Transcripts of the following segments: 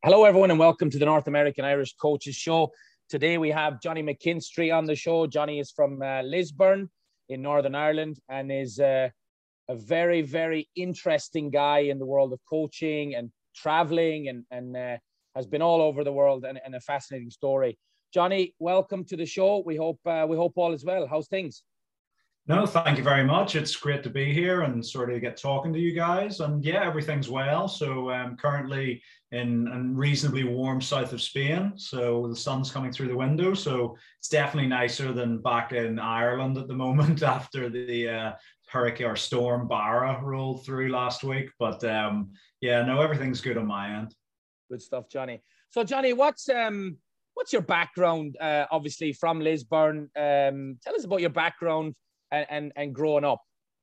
Hello, everyone, and welcome to the North American Irish Coaches Show. Today we have Johnny McKinstry on the show. Johnny is from Lisburn in Northern Ireland and is a very, very interesting guy in the world of coaching and traveling and has been all over the world and a fascinating story. Johnny, welcome to the show. We hope all is well. How's things? No, thank you very much. It's great to be here and sort of get talking to you guys. And yeah, everything's well. So I'm currently in a reasonably warm south of Spain. So the sun's coming through the window. So it's definitely nicer than back in Ireland at the moment after the hurricane or storm Barra rolled through last week. But yeah, no, everything's good on my end. Good stuff, Johnny. So Johnny, what's your background? Obviously from Lisburn. Tell us about your background and growing up.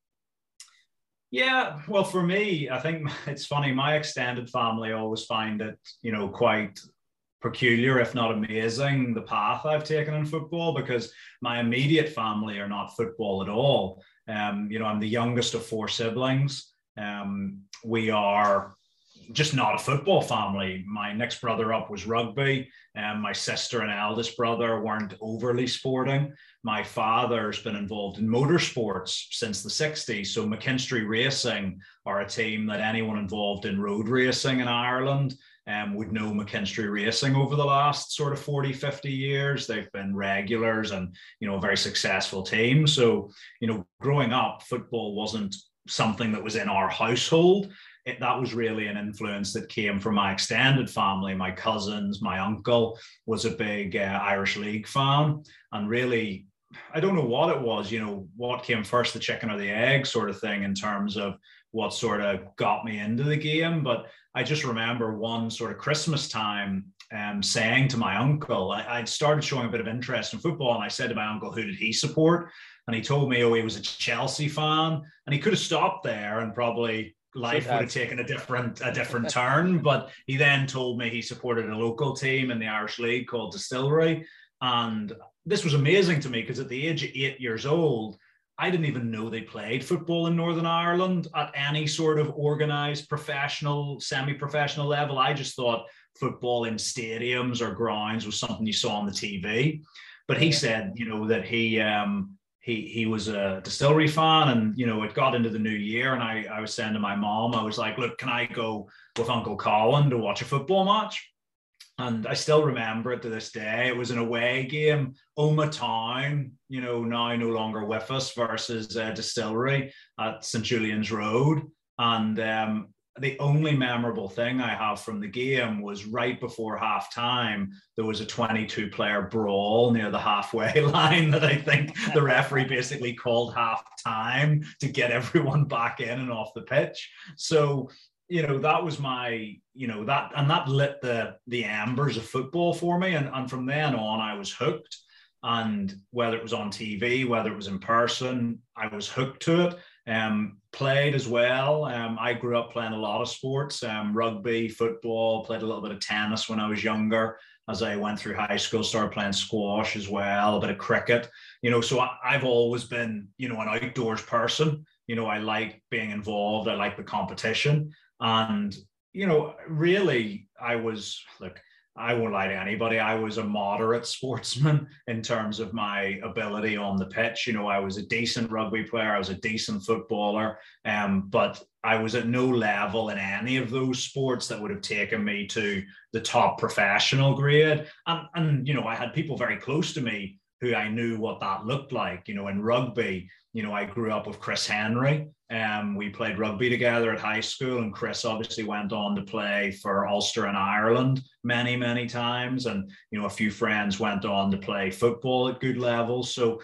Yeah, well, for me, I think it's funny. My extended family always find it, quite peculiar, if not amazing, the path I've taken in football, because my immediate family are not football at all. I'm the youngest of four siblings. We are just not a football family. My next brother up was rugby, and my sister and eldest brother weren't overly sporting. My father's been involved in motorsports since the 60s. So McKinstry Racing are a team that anyone involved in road racing in Ireland would know McKinstry Racing over the last sort of 40, 50 years. They've been regulars and, a very successful team. So, growing up, football wasn't something that was in our household. That was really an influence that came from my extended family. My cousins, my uncle was a big Irish League fan. And really, I don't know what it was, what came first, the chicken or the egg sort of thing in terms of what sort of got me into the game. But I just remember one sort of Christmas time saying to my uncle, I'd started showing a bit of interest in football. And I said to my uncle, who did he support? And he told me, he was a Chelsea fan. And he could have stopped there and probably life would have taken a different turn. But he then told me he supported a local team in the Irish League called Distillery. And this was amazing to me because at the age of 8 years old, I didn't even know they played football in Northern Ireland at any sort of organised professional, semi-professional level. I just thought football in stadiums or grounds was something you saw on the TV. But he said, that he was a Distillery fan, and it got into the new year, and I was saying to my mom, I was like, look, can I go with Uncle Colin to watch a football match? And I still remember it to this day. It was an away game, Omagh Town, now no longer with us, versus Distillery at St. Julian's Road. And the only memorable thing I have from the game was right before half time, there was a 22-player brawl near the halfway line that I think the referee basically called half time to get everyone back in and off the pitch. So, that was my, that lit the embers of football for me. And from then on, I was hooked. And whether it was on TV, whether it was in person, I was hooked to it. Played as well. I grew up playing a lot of sports, rugby, football, played a little bit of tennis when I was younger. As I went through high school, started playing squash as well, a bit of cricket. So I've always been, an outdoors person. I like being involved. I like the competition. And, really, I won't lie to anybody. I was a moderate sportsman in terms of my ability on the pitch. I was a decent rugby player. I was a decent footballer. But I was at no level in any of those sports that would have taken me to the top professional grade. And I had people very close to me who I knew what that looked like. In rugby, I grew up with Chris Henry. We played rugby together at high school, and Chris obviously went on to play for Ulster in Ireland many, many times. And, a few friends went on to play football at good levels. So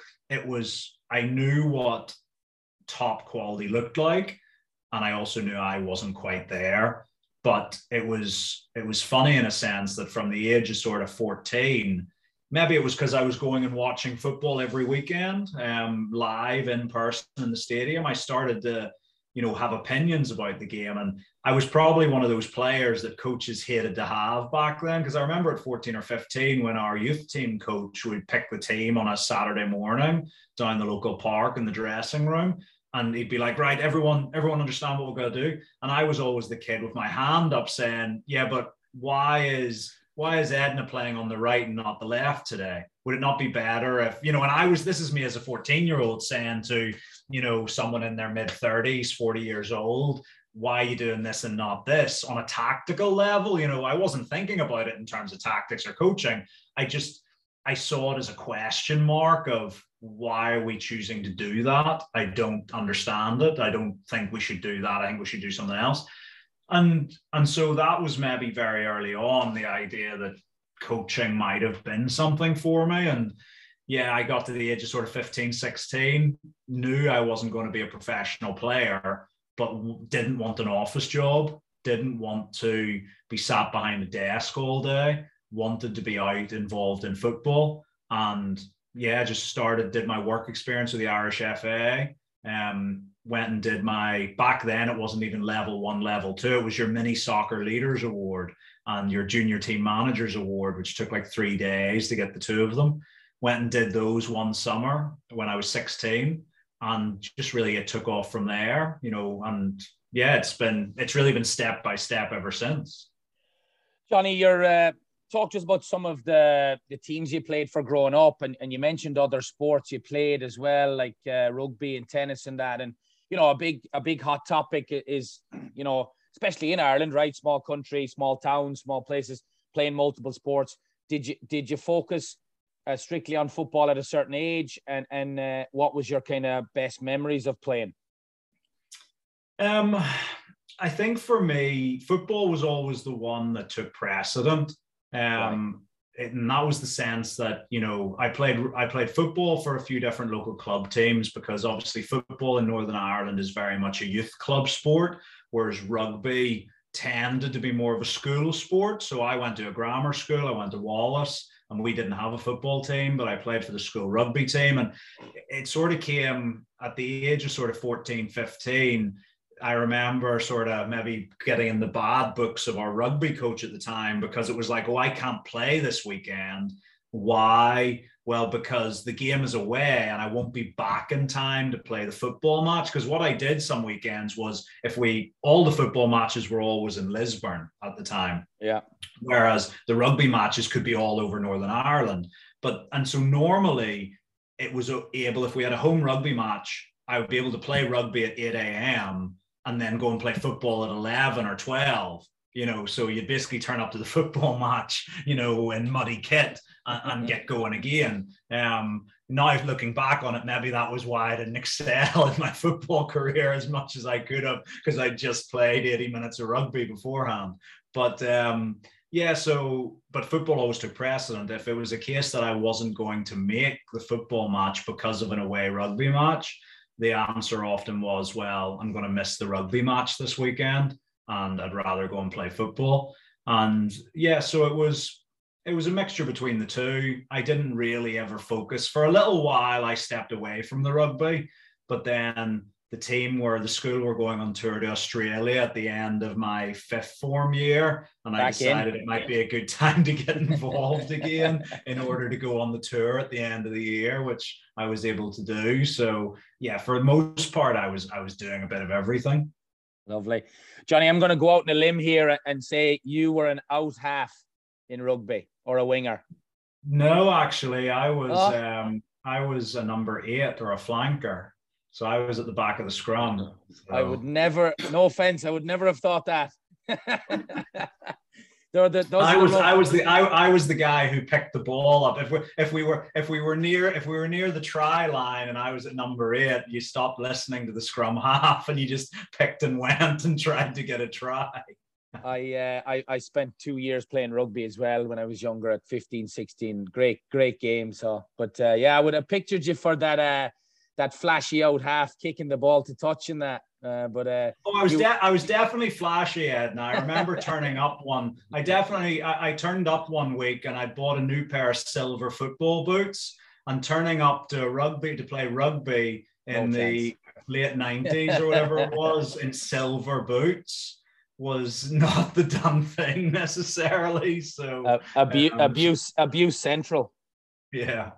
I knew what top quality looked like. And I also knew I wasn't quite there. But it was funny in a sense that from the age of sort of 14, maybe it was because I was going and watching football every weekend, live in person in the stadium. I started to, have opinions about the game. And I was probably one of those players that coaches hated to have back then. Because I remember at 14 or 15, when our youth team coach would pick the team on a Saturday morning down the local park in the dressing room. And he'd be like, right, everyone understand what we're going to do. And I was always the kid with my hand up saying, yeah, but why is Edna playing on the right and not the left today? Would it not be better if, and this is me as a 14-year-old saying to, someone in their mid 30s, 40 years old, why are you doing this and not this on a tactical level? I wasn't thinking about it in terms of tactics or coaching. I saw it as a question mark of why are we choosing to do that? I don't understand it. I don't think we should do that. I think we should do something else. And so that was maybe very early on, the idea that coaching might have been something for me. And yeah, I got to the age of sort of 15, 16, knew I wasn't going to be a professional player, but didn't want an office job, didn't want to be sat behind a desk all day, wanted to be out involved in football. And yeah, just did my work experience with the Irish FA. Went and did back then it wasn't even level 1, level 2. It was your mini soccer leaders award and your junior team managers award, which took like 3 days to get the 2 of them. Went and did those one summer when I was 16, and just really it took off from there, and yeah, it's really been step by step ever since. Johnny, you're talk to us about some of the teams you played for growing up, and you mentioned other sports you played as well, like rugby and tennis and that. And a big hot topic is, especially in Ireland, right? Small country, small towns, small places, playing multiple sports. Did you focus strictly on football at a certain age, and what was your kind of best memories of playing? I think for me, football was always the one that took precedent. Right. And that was the sense that, I played football for a few different local club teams, because obviously football in Northern Ireland is very much a youth club sport, whereas rugby tended to be more of a school sport. So I went to a grammar school, I went to Wallace, and we didn't have a football team, but I played for the school rugby team. And it sort of came at the age of sort of 14, 15, I remember sort of maybe getting in the bad books of our rugby coach at the time, because it was like, I can't play this weekend. Why? Well, because the game is away and I won't be back in time to play the football match. Because what I did some weekends was, all the football matches were always in Lisburn at the time. Yeah. Whereas the rugby matches could be all over Northern Ireland. And so normally it was able, if we had a home rugby match, I would be able to play rugby at 8 a.m. and then go and play football at 11 or 12, so you'd basically turn up to the football match, in muddy kit and get going again. Now looking back on it, maybe that was why I didn't excel in my football career as much as I could have, because I just played 80 minutes of rugby beforehand. But but football always took precedent. If it was a case that I wasn't going to make the football match because of an away rugby match, the answer often was, well, I'm going to miss the rugby match this weekend and I'd rather go and play football. And yeah, so it was a mixture between the two. I didn't really ever focus. For a little while, I stepped away from the rugby, but then the school were going on tour to Australia at the end of my 5th form year. And I decided it might be a good time to get involved again in order to go on the tour at the end of the year, which I was able to do. So yeah, for the most part, I was doing a bit of everything. Lovely. Johnny, I'm going to go out on a limb here and say you were an out half in rugby, or a winger. No, actually, I was a number 8 or a flanker. So I was at the back of the scrum. So. I would never, no offense, I would never have thought that. I was the guy who picked the ball up. If we were near the try line and I was at number 8, you stopped listening to the scrum half and you just picked and went and tried to get a try. I spent 2 years playing rugby as well when I was younger, at 15, 16. Great game. So, but I would have pictured you for that flashy out half, kicking the ball to touch in that. I was definitely flashy, Ed. And I remember turning up one. I turned up one week and I bought a new pair of silver football boots, and turning up to play rugby in the late 90s or whatever it was in silver boots was not the done thing necessarily. So abuse central. Yeah.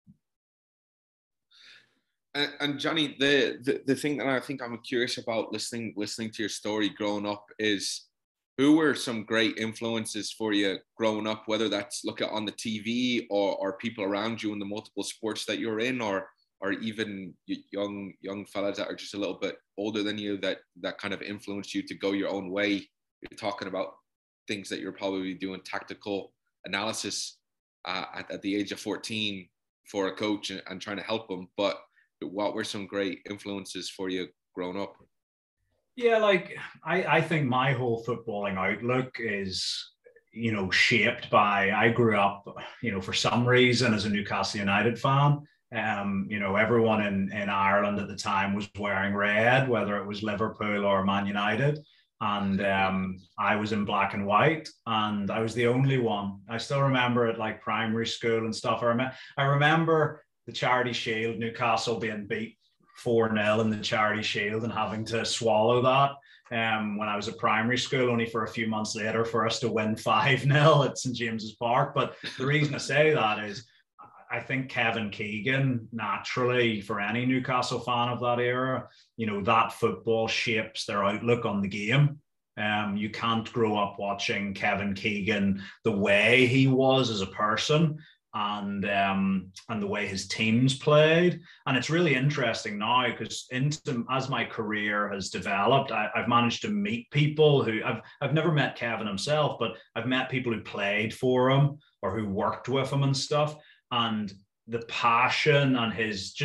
And Johnny, the thing that I think I'm curious about listening to your story growing up is who were some great influences for you growing up, whether that's look at on the TV or people around you in the multiple sports that you're in, or even young fellas that are just a little bit older than you that kind of influenced you to go your own way? You're talking about things that you're probably doing tactical analysis at the age of 14 for a coach and trying to help them. But what were some great influences for you growing up? Yeah, like I think my whole footballing outlook is, shaped by, I grew up, for some reason as a Newcastle United fan. Everyone in Ireland at the time was wearing red, whether it was Liverpool or Man United. And I was in black and white, and I was the only one. I still remember it, like primary school and stuff. I remember the Charity Shield, Newcastle being beat 4-0 in the Charity Shield and having to swallow that when I was at primary school, only for a few months later for us to win 5-0 at St. James's Park. But the reason I say that is I think Kevin Keegan, naturally, for any Newcastle fan of that era, that football shapes their outlook on the game. You can't grow up watching Kevin Keegan the way he was as a person and the way his teams played. And it's really interesting now because as my career has developed, I've managed to meet people who I've never met Kevin himself, but I've met people who played for him or who worked with him and stuff. And the passion and his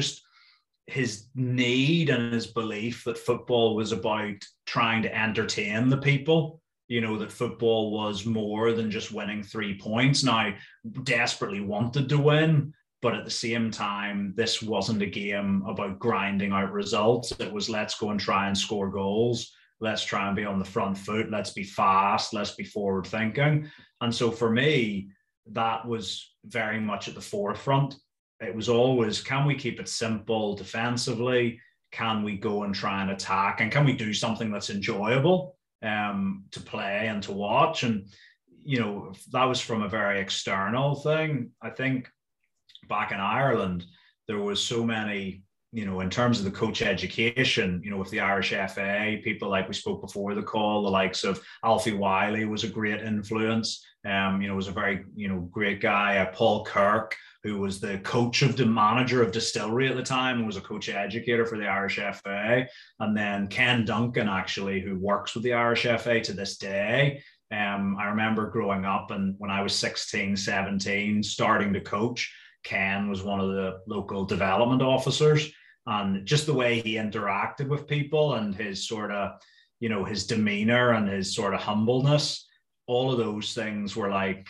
need and his belief that football was about trying to entertain the people, that football was more than just winning 3 points. Now, desperately wanted to win, but at the same time, this wasn't a game about grinding out results. It was, let's go and try and score goals. Let's try and be on the front foot. Let's be fast. Let's be forward thinking. And so for me, that was very much at the forefront. It was always, can we keep it simple defensively? Can we go and try and attack? And can we do something that's enjoyable to play and to watch? And, that was from a very external thing. I think back in Ireland, there was so many, in terms of the coach education, with the Irish FA, people like we spoke before the call, the likes of Alfie Wiley was a great influence. Was a very, great guy. Paul Kirk, who was the manager of Distillery at the time and was a coach educator for the Irish FA. And then Ken Duncan, actually, who works with the Irish FA to this day. I remember growing up, and when I was 16, 17, starting to coach, Ken was one of the local development officers. And just the way he interacted with people and his sort of, his demeanor and his sort of humbleness, all of those things were like,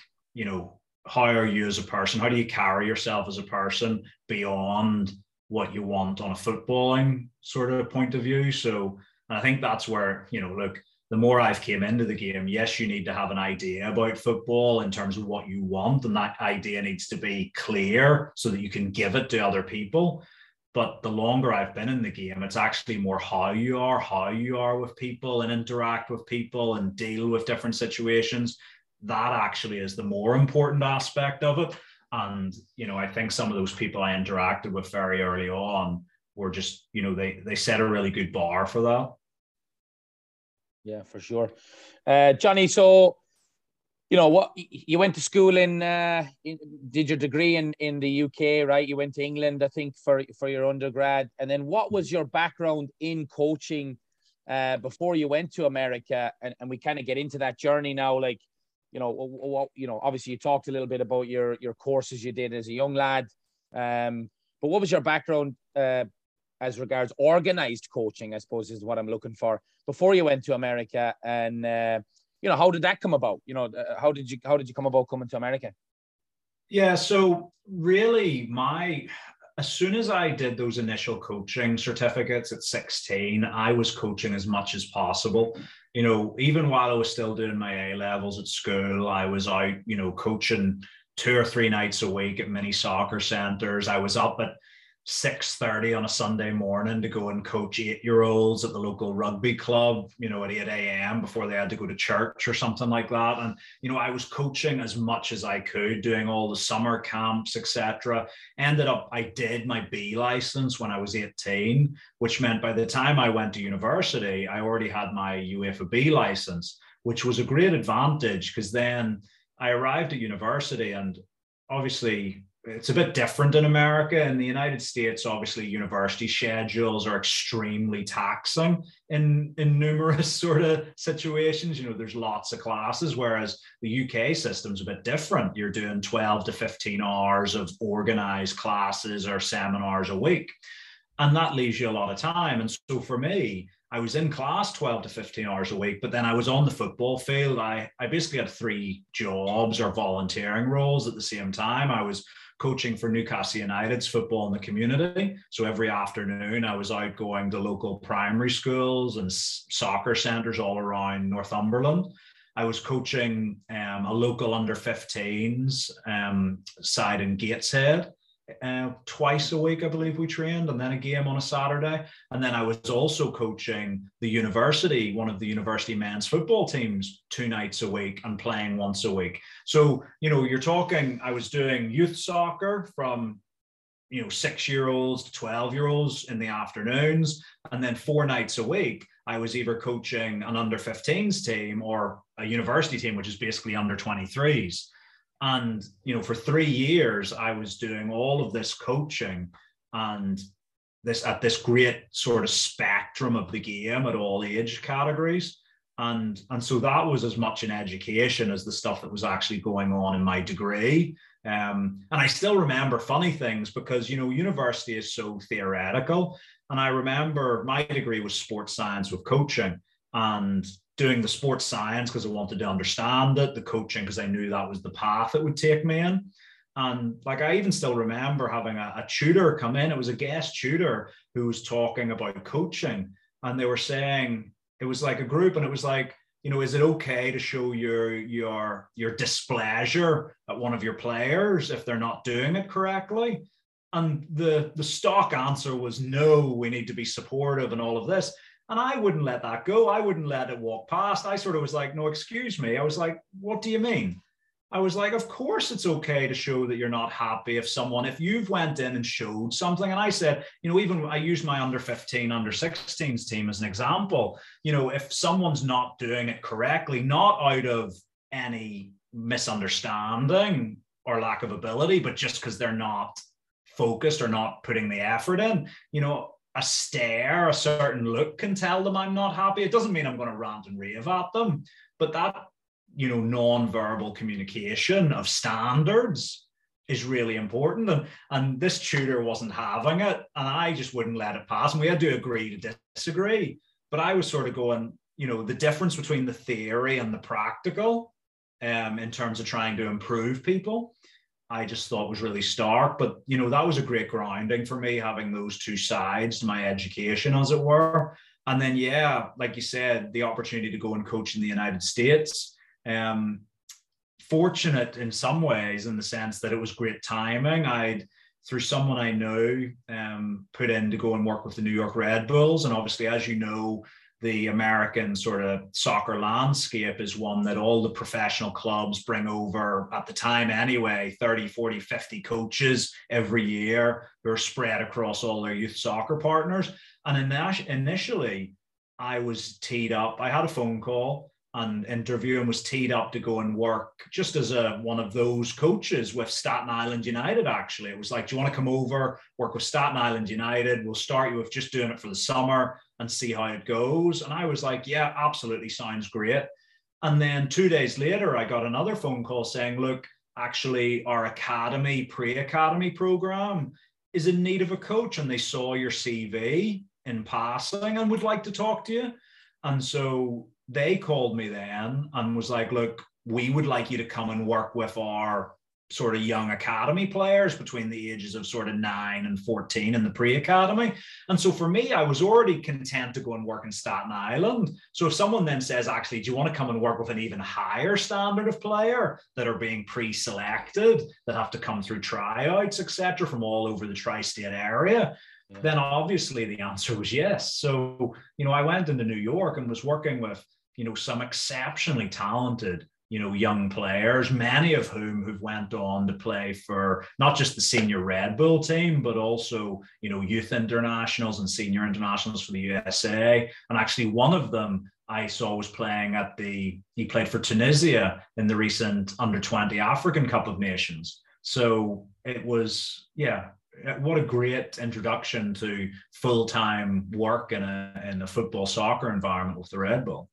how are you as a person? How do you carry yourself as a person beyond what you want on a footballing sort of point of view? So I think that's where, look, the more I've came into the game, yes, you need to have an idea about football in terms of what you want. And that idea needs to be clear so that you can give it to other people. But the longer I've been in the game, it's actually more how you are with people and interact with people and deal with different situations. That actually is the more important aspect of it. And, I think some of those people I interacted with very early on were just, they set a really good bar for that. Yeah, for sure. Johnny, so, what you went to school did your degree in the UK, right? You went to England, I think, for your undergrad. And then what was your background in coaching before you went to America? And we kind of get into that journey now, like, obviously you talked a little bit about your courses you did as a young lad. But what was your background as regards organized coaching, I suppose, is what I'm looking for, before you went to America? And, how did that come about? How did you come about coming to America? Yeah, so really as soon as I did those initial coaching certificates at 16, I was coaching as much as possible. Even while I was still doing my A-levels at school, I was out, coaching 2 or 3 nights a week at mini soccer centers. I was up at 6:30 on a Sunday morning to go and coach 8-year-olds at the local rugby club, at 8 a.m. before they had to go to church or something like that. And, I was coaching as much as I could, doing all the summer camps, etc. I did my B license when I was 18, which meant by the time I went to university, I already had my UEFA B license, which was a great advantage because then I arrived at university, and obviously it's a bit different in America. In the United States, obviously university schedules are extremely taxing in numerous sort of situations. You know, there's lots of classes, whereas the UK system's a bit different. You're doing 12 to 15 hours of organized classes or seminars a week. And that leaves you a lot of time. And so for me, I was in class 12 to 15 hours a week, but then I was on the football field. I basically had 3 jobs or volunteering roles at the same time. I was coaching for Newcastle United's football in the community. So every afternoon I was out going to local primary schools and soccer centres all around Northumberland. I was coaching a local under 15s side in Gateshead. Twice a week, I believe we trained, and then a game on a Saturday. And then I was also coaching the university, one of the university men's football teams, 2 nights a week and playing once a week. So, you know, you're talking, I was doing youth soccer from, you know, 6-year-olds to 12-year-olds in the afternoons. And then 4 nights a week, I was either coaching an under 15s team or a university team, which is basically under 23s. And, you know, for 3 years, I was doing all of this coaching and this at this great sort of spectrum of the game at all age categories. And so that was as much an education as the stuff that was actually going on in my degree. And I still remember funny things because, you know, university is so theoretical. And I remember my degree was sports science with coaching, and doing the sports science because I wanted to understand it, the coaching because I knew that was the path it would take me in. And like, I even still remember having a tutor come in. It was a guest tutor who was talking about coaching, and they were saying, it was like a group, and it was like, you know, is it okay to show your displeasure at one of your players if they're not doing it correctly? And the stock answer was no, we need to be supportive and all of this. And I wouldn't let that go. I wouldn't let it walk past. I sort of was like, no, excuse me. I was like, what do you mean? I was like, of course it's okay to show that you're not happy if you've went in and showed something. And I said, you know, even I used my under 15, under 16s team as an example. You know, if someone's not doing it correctly, not out of any misunderstanding or lack of ability, but just because they're not focused or not putting the effort in, you know, a stare, a certain look can tell them I'm not happy. It doesn't mean I'm going to rant and rave at them, but that, you know, non-verbal communication of standards is really important. And this tutor wasn't having it, and I just wouldn't let it pass. And we had to agree to disagree. But I was sort of going, you know, the difference between the theory and the practical in terms of trying to improve people, I just thought was really stark. But, you know, that was a great grounding for me, having those 2 sides to my education, as it were. And then, yeah, like you said, the opportunity to go and coach in the United States. Fortunate in some ways, in the sense that it was great timing. I'd, through someone I know, put in to go and work with the New York Red Bulls. And obviously, as you know, the American sort of soccer landscape is one that all the professional clubs bring over, at the time anyway, 30, 40, 50 coaches every year who are spread across all their youth soccer partners. And initially, I was teed up. I had a phone call and interview and was teed up to go and work just as one of those coaches with Staten Island United, actually. It was like, do you want to come over, work with Staten Island United? We'll start you with just doing it for the summer and see how it goes. And I was like, yeah, absolutely, sounds great. And then 2 days later, I got another phone call saying, look, actually, our academy, pre-academy program is in need of a coach, and they saw your CV in passing and would like to talk to you. And so they called me then and was like, look, we would like you to come and work with our sort of young academy players between the ages of sort of 9 and 14 in the pre-academy. And so for me, I was already content to go and work in Staten Island. So if someone then says, actually, do you want to come and work with an even higher standard of player that are being pre-selected, that have to come through tryouts, etc., from all over the tri-state area, then obviously the answer was yes. So, you know, I went into New York and was working with, you know, some exceptionally talented, you know, young players, many of whom who've went on to play for not just the senior Red Bull team, but also, you know, youth internationals and senior internationals for the USA. And actually one of them I saw was playing he played for Tunisia in the recent Under-20 African Cup of Nations. So it was, yeah, what a great introduction to full-time work in a football soccer environment with the Red Bull.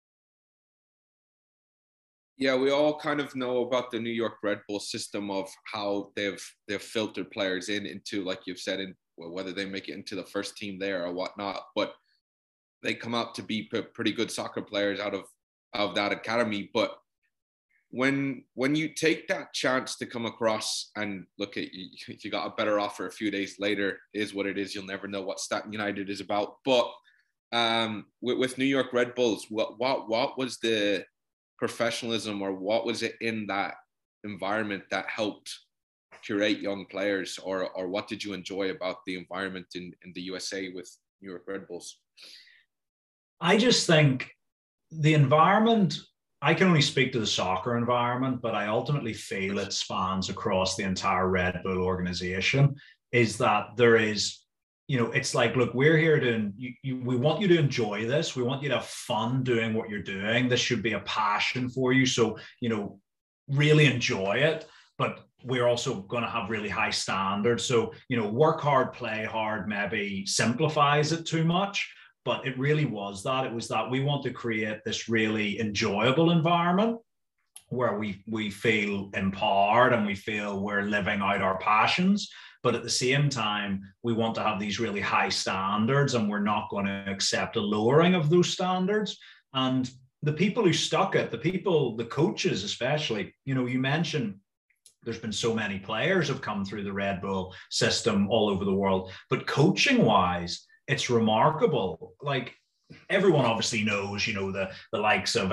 Yeah, we all kind of know about the New York Red Bull system of how they've filtered players into, like you've said, whether they make it into the first team there or whatnot, but they come out to be pretty good soccer players out of that academy. But when you take that chance to come across and look at you got a better offer a few days later, it is what it is. You'll never know what Staten United is about. But with New York Red Bulls, what was the professionalism, or what was it in that environment that helped curate young players, or what did you enjoy about the environment in the USA with New York Red Bulls? I just think the environment, I can only speak to the soccer environment, but I ultimately feel it spans across the entire Red Bull organization, is that there is, it's like, look, we're here we want you to enjoy this. We want you to have fun doing what you're doing. This should be a passion for you. So, really enjoy it. But we're also going to have really high standards. So, work hard, play hard maybe simplifies it too much. But it really was that. It was that we want to create this really enjoyable environment where we feel empowered and we feel we're living out our passions. But at the same time, we want to have these really high standards, and we're not going to accept a lowering of those standards. And the people who stuck it, the coaches especially, you mentioned there's been so many players have come through the Red Bull system all over the world. But coaching wise, it's remarkable. Like, everyone obviously knows, the likes of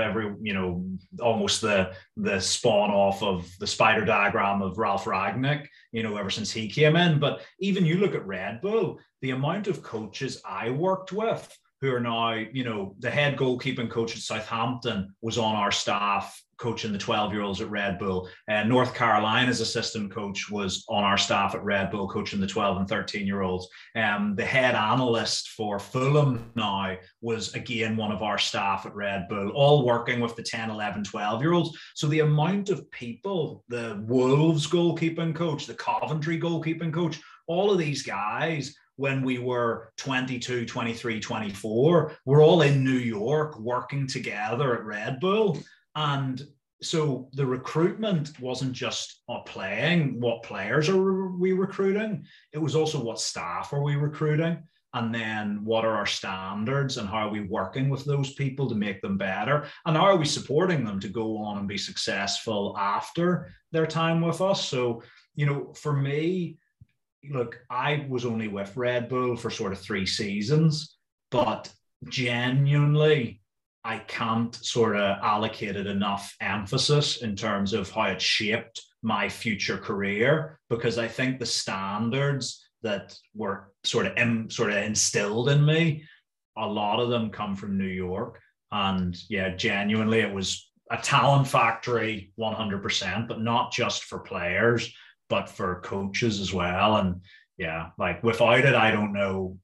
almost the spawn off of the spider diagram of Ralf Rangnick, ever since he came in. But even you look at Red Bull, the amount of coaches I worked with who are now, the head goalkeeping coach at Southampton was on our staff coaching the 12-year-olds at Red Bull. North Carolina's assistant coach was on our staff at Red Bull coaching the 12 and 13-year-olds. The head analyst for Fulham now was again one of our staff at Red Bull, all working with the 10, 11, 12-year-olds. So the amount of people, the Wolves goalkeeping coach, the Coventry goalkeeping coach, all of these guys, when we were 22, 23, 24, we're all in New York working together at Red Bull. And so the recruitment wasn't just playing, what players are we recruiting? It was also what staff are we recruiting? And then what are our standards, and how are we working with those people to make them better? And how are we supporting them to go on and be successful after their time with us? So, for me, look, I was only with Red Bull for sort of 3 seasons, but genuinely, I can't sort of allocate it enough emphasis in terms of how it shaped my future career, because I think the standards that were sort of instilled in me, a lot of them come from New York. And yeah, genuinely, it was a talent factory 100%, but not just for players, but for coaches as well. And yeah, like, without it, I don't know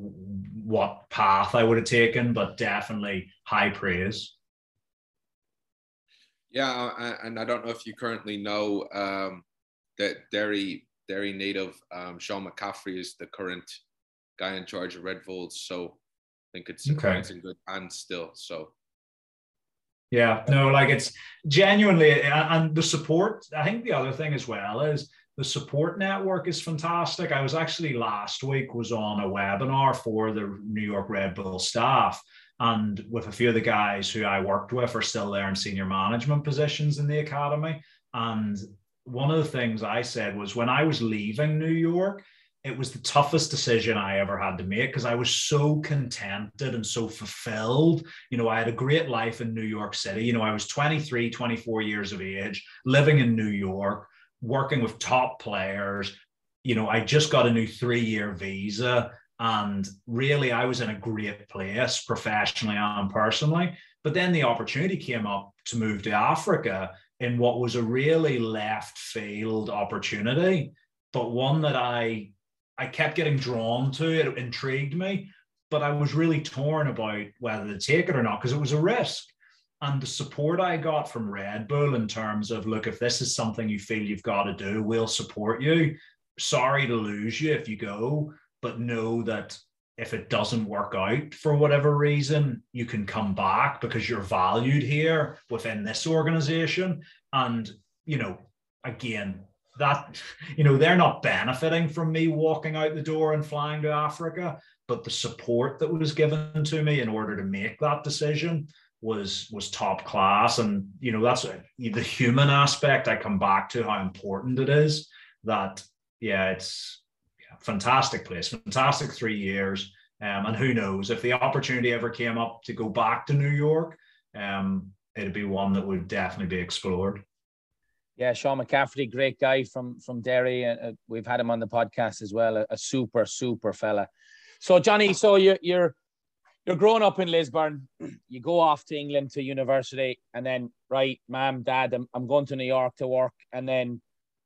what path I would have taken, but definitely high praise. Yeah, and I don't know if you currently know that Derry native Sean McCaffrey is the current guy in charge of Red Bulls. So I think it's in good hands still. So yeah, no, like, it's genuinely, and the support. I think the other thing as well is the support network is fantastic. I was actually last week was on a webinar for the New York Red Bull staff, and with a few of the guys who I worked with are still there in senior management positions in the academy. And one of the things I said was, when I was leaving New York, it was the toughest decision I ever had to make, because I was so contented and so fulfilled. I had a great life in New York City. I was 23, 24 years of age, living in New York, working with top players. I just got a new 3-year visa, and really I was in a great place professionally and personally. But then the opportunity came up to move to Africa in what was a really left field opportunity, but one that I kept getting drawn to. It intrigued me, but I was really torn about whether to take it or not, because it was a risk. And the support I got from Red Bull in terms of, look, if this is something you feel you've got to do, we'll support you. Sorry to lose you if you go, but know that if it doesn't work out for whatever reason, you can come back because you're valued here within this organization. And, you know, again, that, you know, they're not benefiting from me walking out the door and flying to Africa, but the support that was given to me in order to make that decision was top class. And, you know, that's the human aspect. I come back to how important it is that, yeah, it's a fantastic place, fantastic 3 years. And who knows, if the opportunity ever came up to go back to New York, it'd be one that would definitely be explored. Yeah, Sean McCafferty, great guy from Derry. We've had him on the podcast as well. A super fella. So Johnny, so you're growing up in Lisburn. You go off to England to university, and then right, mom, dad, I'm going to New York to work, and then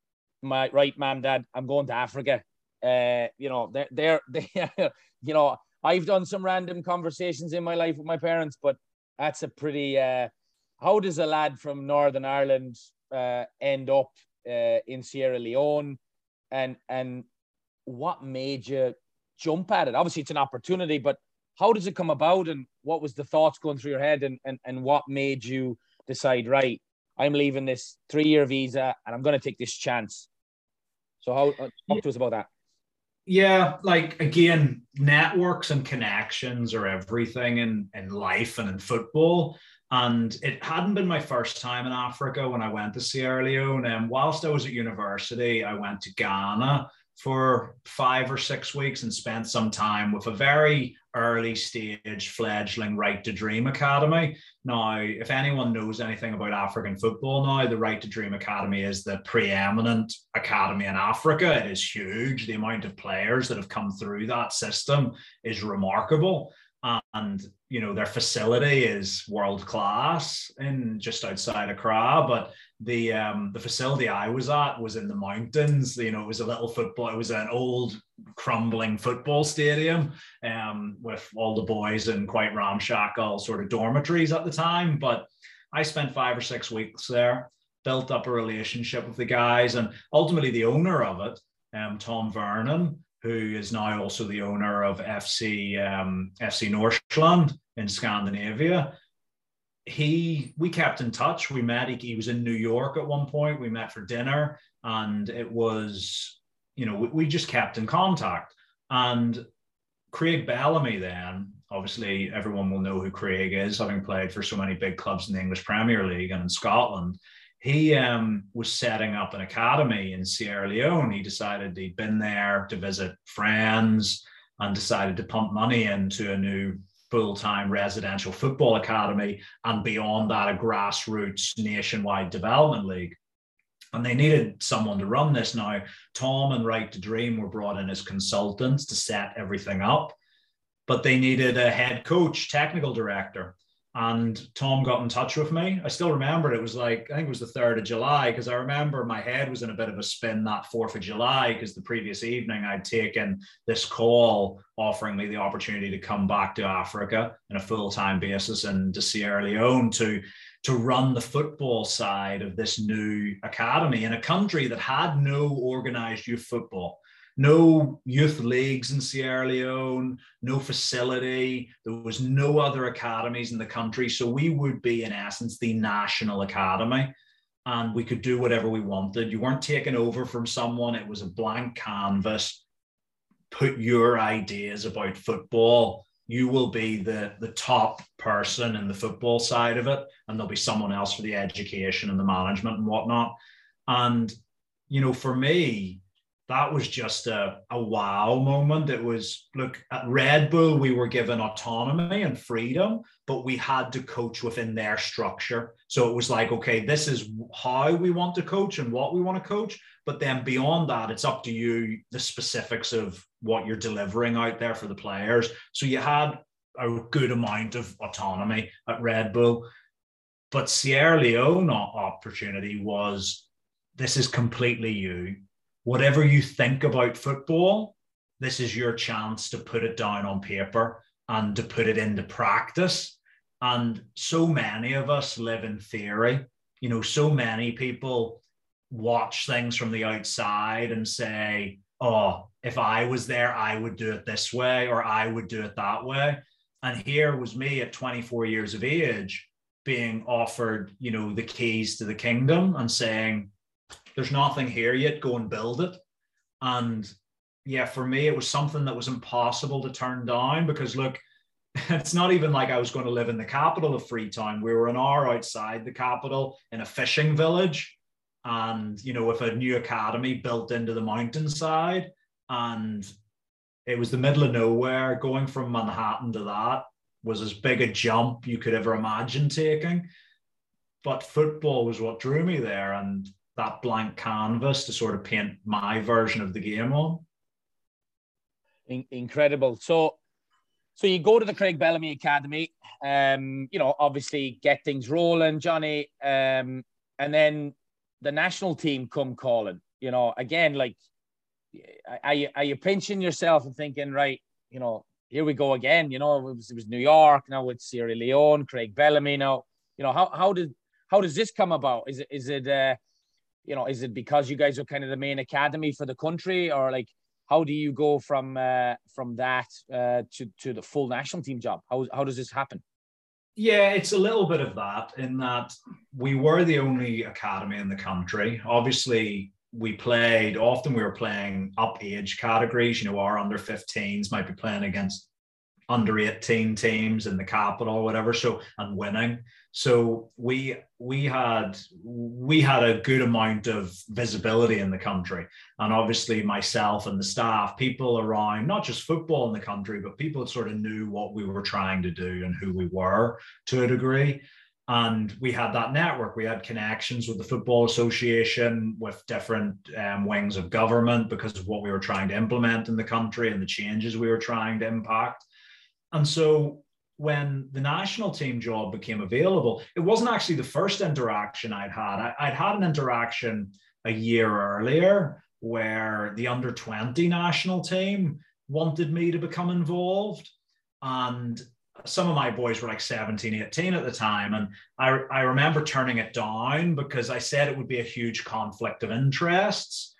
mom, dad, I'm going to Africa. You know, they're you know, I've done some random conversations in my life with my parents, but that's a pretty. How does a lad from Northern Ireland end up in Sierra Leone, and what made you jump at it? Obviously, it's an opportunity, but how does it come about, and what was the thoughts going through your head, and what made you decide, right, I'm leaving this 3-year visa and I'm going to take this chance? So how talk to us about that. Yeah, like, again, networks and connections are everything in life and in football. And it hadn't been my first time in Africa when I went to Sierra Leone. And whilst I was at university, I went to Ghana for 5 or 6 weeks and spent some time with a very early stage fledgling Right to Dream Academy. Now, if anyone knows anything about African football now, the Right to Dream Academy is the preeminent academy in Africa. It is huge. The amount of players that have come through that system is remarkable. And, you know, their facility is world class in just outside Accra, but the facility I was at was in the mountains. You know, it was a little football. It was an old crumbling football stadium with all the boys in quite ramshackle sort of dormitories at the time. But I spent 5 or 6 weeks there, built up a relationship with the guys, and ultimately the owner of it, Tom Vernon, who is now also the owner of FC Northland in Scandinavia. We kept in touch. We met. He was in New York at one point. We met for dinner, and it was, you know, we just kept in contact. And Craig Bellamy, then, obviously everyone will know who Craig is, having played for so many big clubs in the English Premier League and in Scotland. He was setting up an academy in Sierra Leone. He decided he'd been there to visit friends and decided to pump money into a new full-time residential football academy, and beyond that, a grassroots nationwide development league. And they needed someone to run this. Now, Tom and Right to Dream were brought in as consultants to set everything up, but they needed a head coach, technical director. And Tom got in touch with me. I still remember it was like, I think it was the 3rd of July, because I remember my head was in a bit of a spin that 4th of July, because the previous evening I'd taken this call offering me the opportunity to come back to Africa on a full-time basis and to Sierra Leone to run the football side of this new academy in a country that had no organized youth football. No youth leagues in Sierra Leone, no facility. There was no other academies in the country. So we would be, in essence, the national academy, and we could do whatever we wanted. You weren't taken over from someone. It was a blank canvas. Put your ideas about football. You will be the top person in the football side of it, and there'll be someone else for the education and the management and whatnot. And, you know, for me, that was just a wow moment. It was, look, at Red Bull, we were given autonomy and freedom, but we had to coach within their structure. So it was like, okay, this is how we want to coach and what we want to coach. But then beyond that, it's up to you, the specifics of what you're delivering out there for the players. So you had a good amount of autonomy at Red Bull. But Sierra Leone opportunity was, this is completely you. Whatever you think about football, this is your chance to put it down on paper. and to put it into practice. And so many of us live in theory. You know, so many people watch things from the outside and say, oh, if I was there, I would do it this way, or I would do it that way. And here was me at 24 years of age being offered, you know, the keys to the kingdom and saying, there's nothing here yet, go and build it. And yeah, for me, it was something that was impossible to turn down, because look, it's not even like I was going to live in the capital of Freetown. We were an hour outside the capital in a fishing village, and, you know, with a new academy built into the mountainside. And it was the middle of nowhere. Going from Manhattan to that was as big a jump you could ever imagine taking. But football was what drew me there, and that blank canvas to sort of paint my version of the game on. Incredible. So you go to the Craig Bellamy Academy, you know, obviously get things rolling, Johnny, and then the national team come calling. You know, again, like, are you pinching yourself and thinking, right, you know, here we go again? You know, it was New York, now it's Sierra Leone, Craig Bellamy now. You know, how does this come about? Is it you know, is it because you guys are kind of the main academy for the country, or like, how do you go from that to the full national team job? How does this happen? Yeah, it's a little bit of that, in that we were the only academy in the country. Obviously, we were playing up age categories. You know, our under 15s might be playing against under 18 teams in the capital or whatever, so, and winning. So we had a good amount of visibility in the country. And obviously myself and the staff, people around, not just football in the country, but people sort of knew what we were trying to do and who we were to a degree. And we had that network. We had connections with the Football Association, with different wings of government, because of what we were trying to implement in the country and the changes we were trying to impact. And so when the national team job became available, it wasn't actually the first interaction I'd had. I'd had an interaction a year earlier where the under 20 national team wanted me to become involved. And some of my boys were like 17, 18 at the time. And I remember turning it down because I said it would be a huge conflict of interests,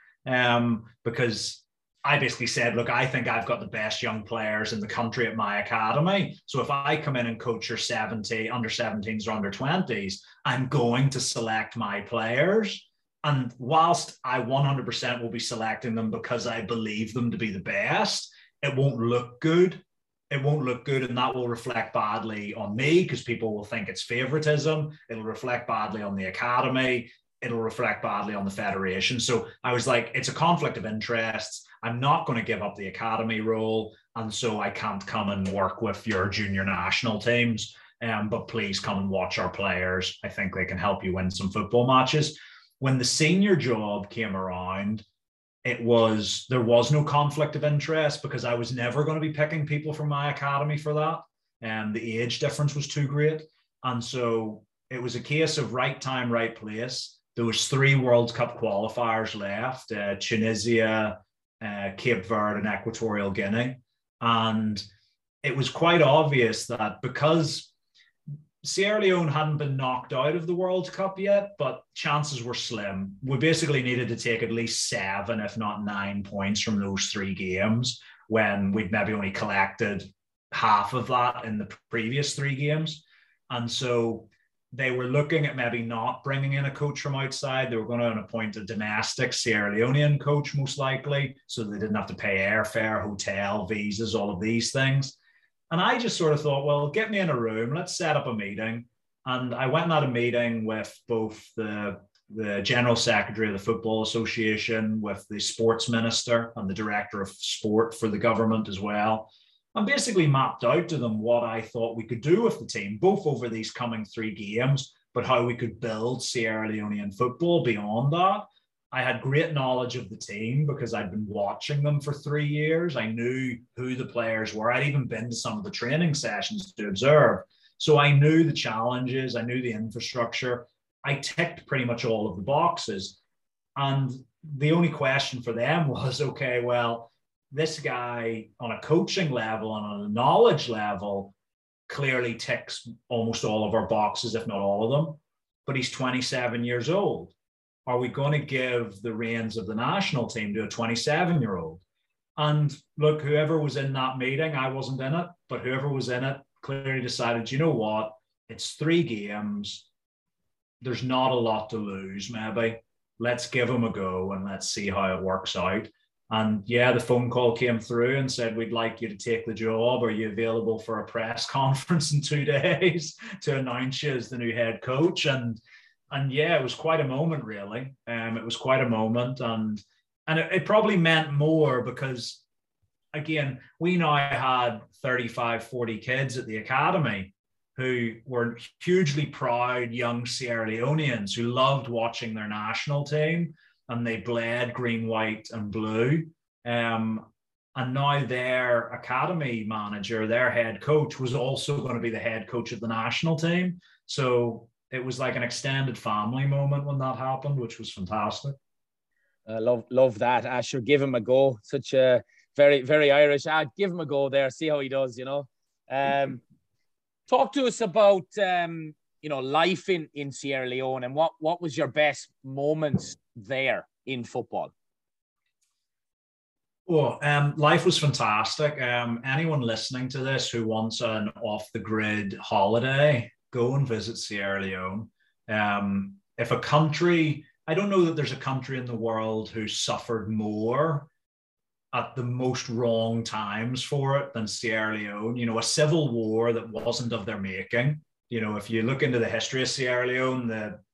because I basically said, look, I think I've got the best young players in the country at my academy. So if I come in and coach your under 17s or under 20s, I'm going to select my players. And whilst I 100% will be selecting them because I believe them to be the best, it won't look good. It won't look good, and that will reflect badly on me, because people will think it's favoritism. It'll reflect badly on the academy. It'll reflect badly on the federation. So I was like, it's a conflict of interests. I'm not going to give up the academy role, and so I can't come and work with your junior national teams. But please come and watch our players. I think they can help you win some football matches. When the senior job came around, there was no conflict of interest, because I was never going to be picking people from my academy for that. And the age difference was too great. And so it was a case of right time, right place. There was 3 World Cup qualifiers left, Tunisia, Cape Verde, and Equatorial Guinea. And it was quite obvious that, because Sierra Leone hadn't been knocked out of the World Cup yet, but chances were slim. We basically needed to take at least 7, if not 9 points from those 3 games, when we'd maybe only collected half of that in the previous 3 games. And so they were looking at maybe not bringing in a coach from outside. They were going to appoint a domestic Sierra Leonean coach, most likely, so they didn't have to pay airfare, hotel, visas, all of these things. And I just sort of thought, well, get me in a room, let's set up a meeting. And I went and had a meeting with both the General Secretary of the Football Association, with the Sports Minister and the Director of Sport for the government as well, and basically mapped out to them what I thought we could do with the team, both over these coming 3 games, but how we could build Sierra Leonean football beyond that. I had great knowledge of the team because I'd been watching them for 3 years. I knew who the players were. I'd even been to some of the training sessions to observe. So I knew the challenges. I knew the infrastructure. I ticked pretty much all of the boxes. And the only question for them was, okay, well, this guy on a coaching level and on a knowledge level clearly ticks almost all of our boxes, if not all of them, but he's 27 years old. Are we going to give the reins of the national team to a 27-year-old? And look, whoever was in that meeting, I wasn't in it, but whoever was in it clearly decided, you know what, it's 3 games. There's not a lot to lose, maybe. Let's give him a go and let's see how it works out. And yeah, the phone call came through and said, we'd like you to take the job. Are you available for a press conference in 2 days to announce you as the new head coach? And yeah, it was quite a moment, really. It was quite a moment. And it probably meant more because, again, we now had 35, 40 kids at the academy who were hugely proud young Sierra Leoneans who loved watching their national team, and they bled green, white, and blue. And now their academy manager, their head coach, was also going to be the head coach of the national team. So it was like an extended family moment when that happened, which was fantastic. Love that. Asher, give him a go. Such a very, very Irish. Give him a go there. See how he does, you know. Talk to us about, life in Sierra Leone, and what was your best moments there in football? Life was fantastic. Anyone listening to this who wants an off-the-grid holiday, go and visit Sierra Leone. If a country, I don't know that there's a country in the world who suffered more at the most wrong times for it than Sierra Leone. You know, a civil war that wasn't of their making. You know, if you look into the history of Sierra Leone,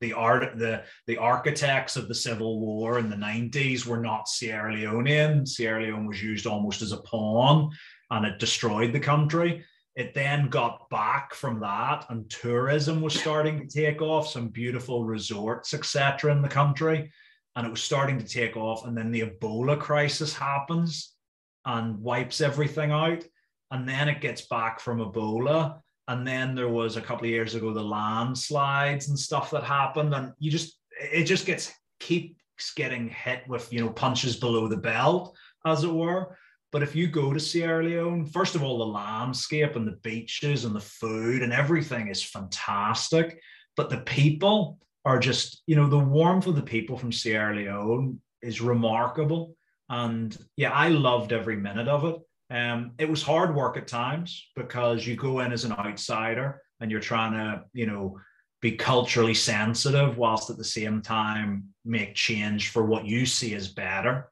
the architects of the civil war in the 90s were not Sierra Leonean. Sierra Leone was used almost as a pawn, and it destroyed the country. It then got back from that, and tourism was starting to take off, some beautiful resorts, etc. in the country, and it was starting to take off. And then the Ebola crisis happens and wipes everything out, and then it gets back from Ebola. And then there was a couple of years ago the landslides and stuff that happened, and it just keeps getting hit with, you know, punches below the belt, as it were. But if you go to Sierra Leone, first of all, the landscape and the beaches and the food and everything is fantastic. But the people are just, you know, the warmth of the people from Sierra Leone is remarkable. And yeah, I loved every minute of it. It was hard work at times because you go in as an outsider and you're trying to, you know, be culturally sensitive whilst at the same time make change for what you see as better.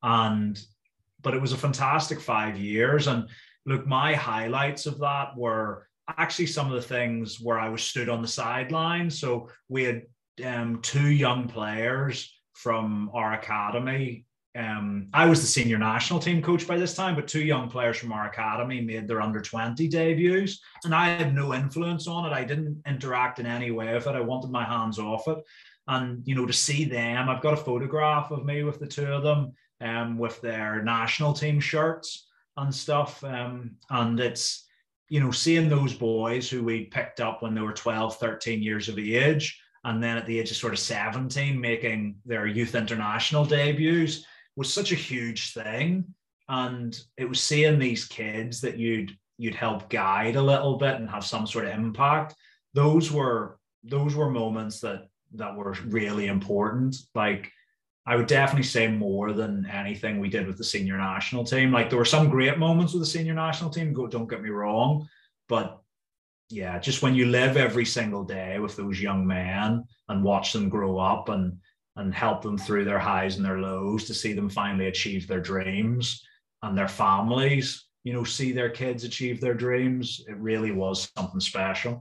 But it was a fantastic 5 years. And look, my highlights of that were actually some of the things where I was stood on the sideline. So we had 2 young players from our academy. I was the senior national team coach by this time, but 2 young players from our academy made their under-20 debuts, and I had no influence on it. I didn't interact in any way with it. I wanted my hands off it. And, you know, to see them, I've got a photograph of me with the 2 of them, with their national team shirts and stuff. And it's, you know, seeing those boys who we picked up when they were 12, 13 years of age, and then at the age of sort of 17, making their youth international debuts, was such a huge thing. And it was seeing these kids that you'd help guide a little bit and have some sort of impact. Those were moments that were really important. Like, I would definitely say more than anything we did with the senior national team. Like, there were some great moments with the senior national team, don't get me wrong, but yeah, just when you live every single day with those young men and watch them grow up and help them through their highs and their lows, to see them finally achieve their dreams, and their families, you know, see their kids achieve their dreams, it really was something special.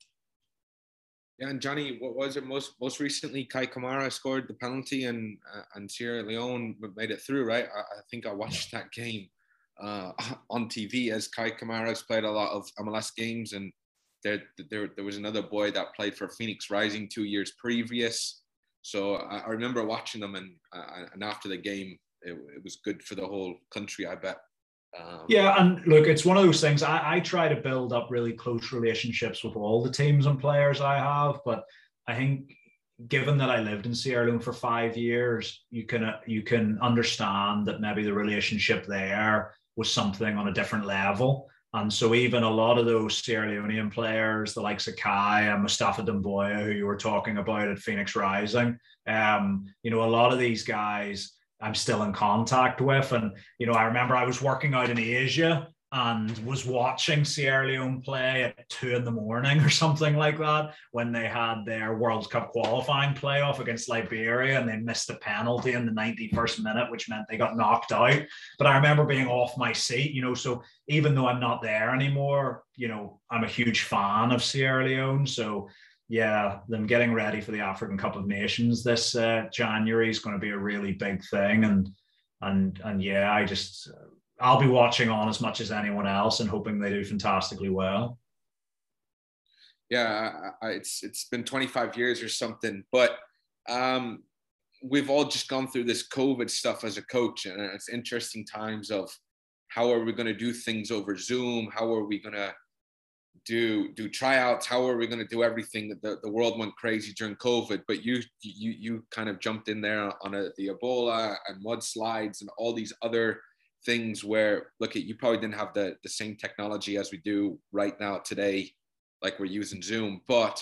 Yeah, and Johnny, what was it most recently? Kai Kamara scored the penalty, and Sierra Leone made it through, right? I think I watched that game on TV, as Kai Kamara's played a lot of MLS games, and there was another boy that played for Phoenix Rising 2 years previous. So I remember watching them, and after the game, it was good for the whole country, I bet. Yeah, and look, it's one of those things. I try to build up really close relationships with all the teams and players I have, but I think, given that I lived in Sierra Leone for 5 years, you can understand that maybe the relationship there was something on a different level. And so even a lot of those Sierra Leonean players, the likes of Kai and Mustafa Dumboya, who you were talking about at Phoenix Rising, a lot of these guys I'm still in contact with. And, I remember I was working out in Asia and was watching Sierra Leone play at 2 a.m. or something like that when they had their World Cup qualifying playoff against Liberia, and they missed a penalty in the 91st minute, which meant they got knocked out. But I remember being off my seat, so even though I'm not there anymore, I'm a huge fan of Sierra Leone. So yeah, them getting ready for the African Cup of Nations this January is going to be a really big thing. And yeah, I'll be watching on as much as anyone else and hoping they do fantastically well. Yeah, it's been 25 years or something, but we've all just gone through this COVID stuff as a coach, and it's interesting times of how are we going to do things over Zoom? How are we going to do tryouts? How are we going to do everything? The world went crazy during COVID, but you kind of jumped in there on the Ebola and mudslides and all these other things where, look, you probably didn't have the same technology as we do right now today, like we're using Zoom, but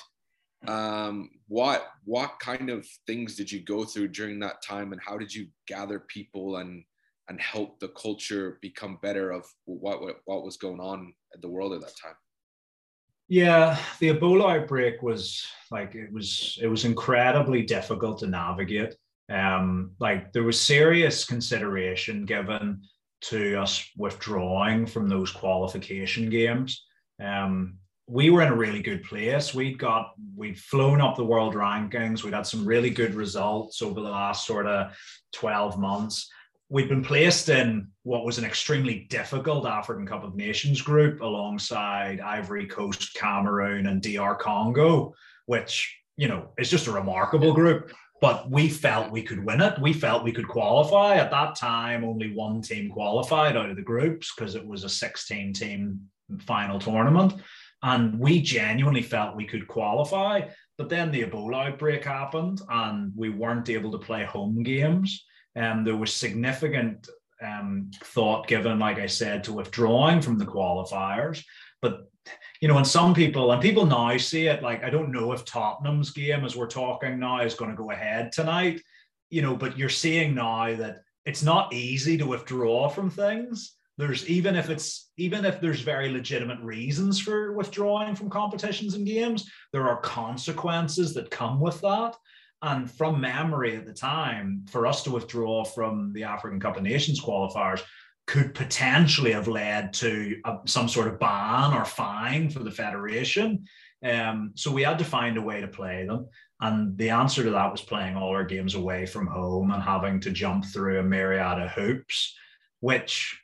what kind of things did you go through during that time, and how did you gather people and help the culture become better of what was going on in the world at that time? Yeah, the Ebola outbreak was it was incredibly difficult to navigate. There was serious consideration given to us withdrawing from those qualification games. We were in a really good place. We'd flown up the world rankings. We'd had some really good results over the last sort of 12 months. We'd been placed in what was an extremely difficult African Cup of Nations group alongside Ivory Coast, Cameroon, and DR Congo, which, is just a remarkable group. But we felt we could win it. We felt we could qualify. At that time, only one team qualified out of the groups because it was a 16-team final tournament. And we genuinely felt we could qualify. But then the Ebola outbreak happened and we weren't able to play home games. There was significant thought given, like I said, to withdrawing from the qualifiers. But and some people, and people now see it, I don't know if Tottenham's game, as we're talking now, is going to go ahead tonight, but you're seeing now that it's not easy to withdraw from things. Even if there's very legitimate reasons for withdrawing from competitions and games, there are consequences that come with that. And from memory at the time, for us to withdraw from the African Cup of Nations qualifiers could potentially have led to some sort of ban or fine for the federation. So we had to find a way to play them. And the answer to that was playing all our games away from home and having to jump through a myriad of hoops, which,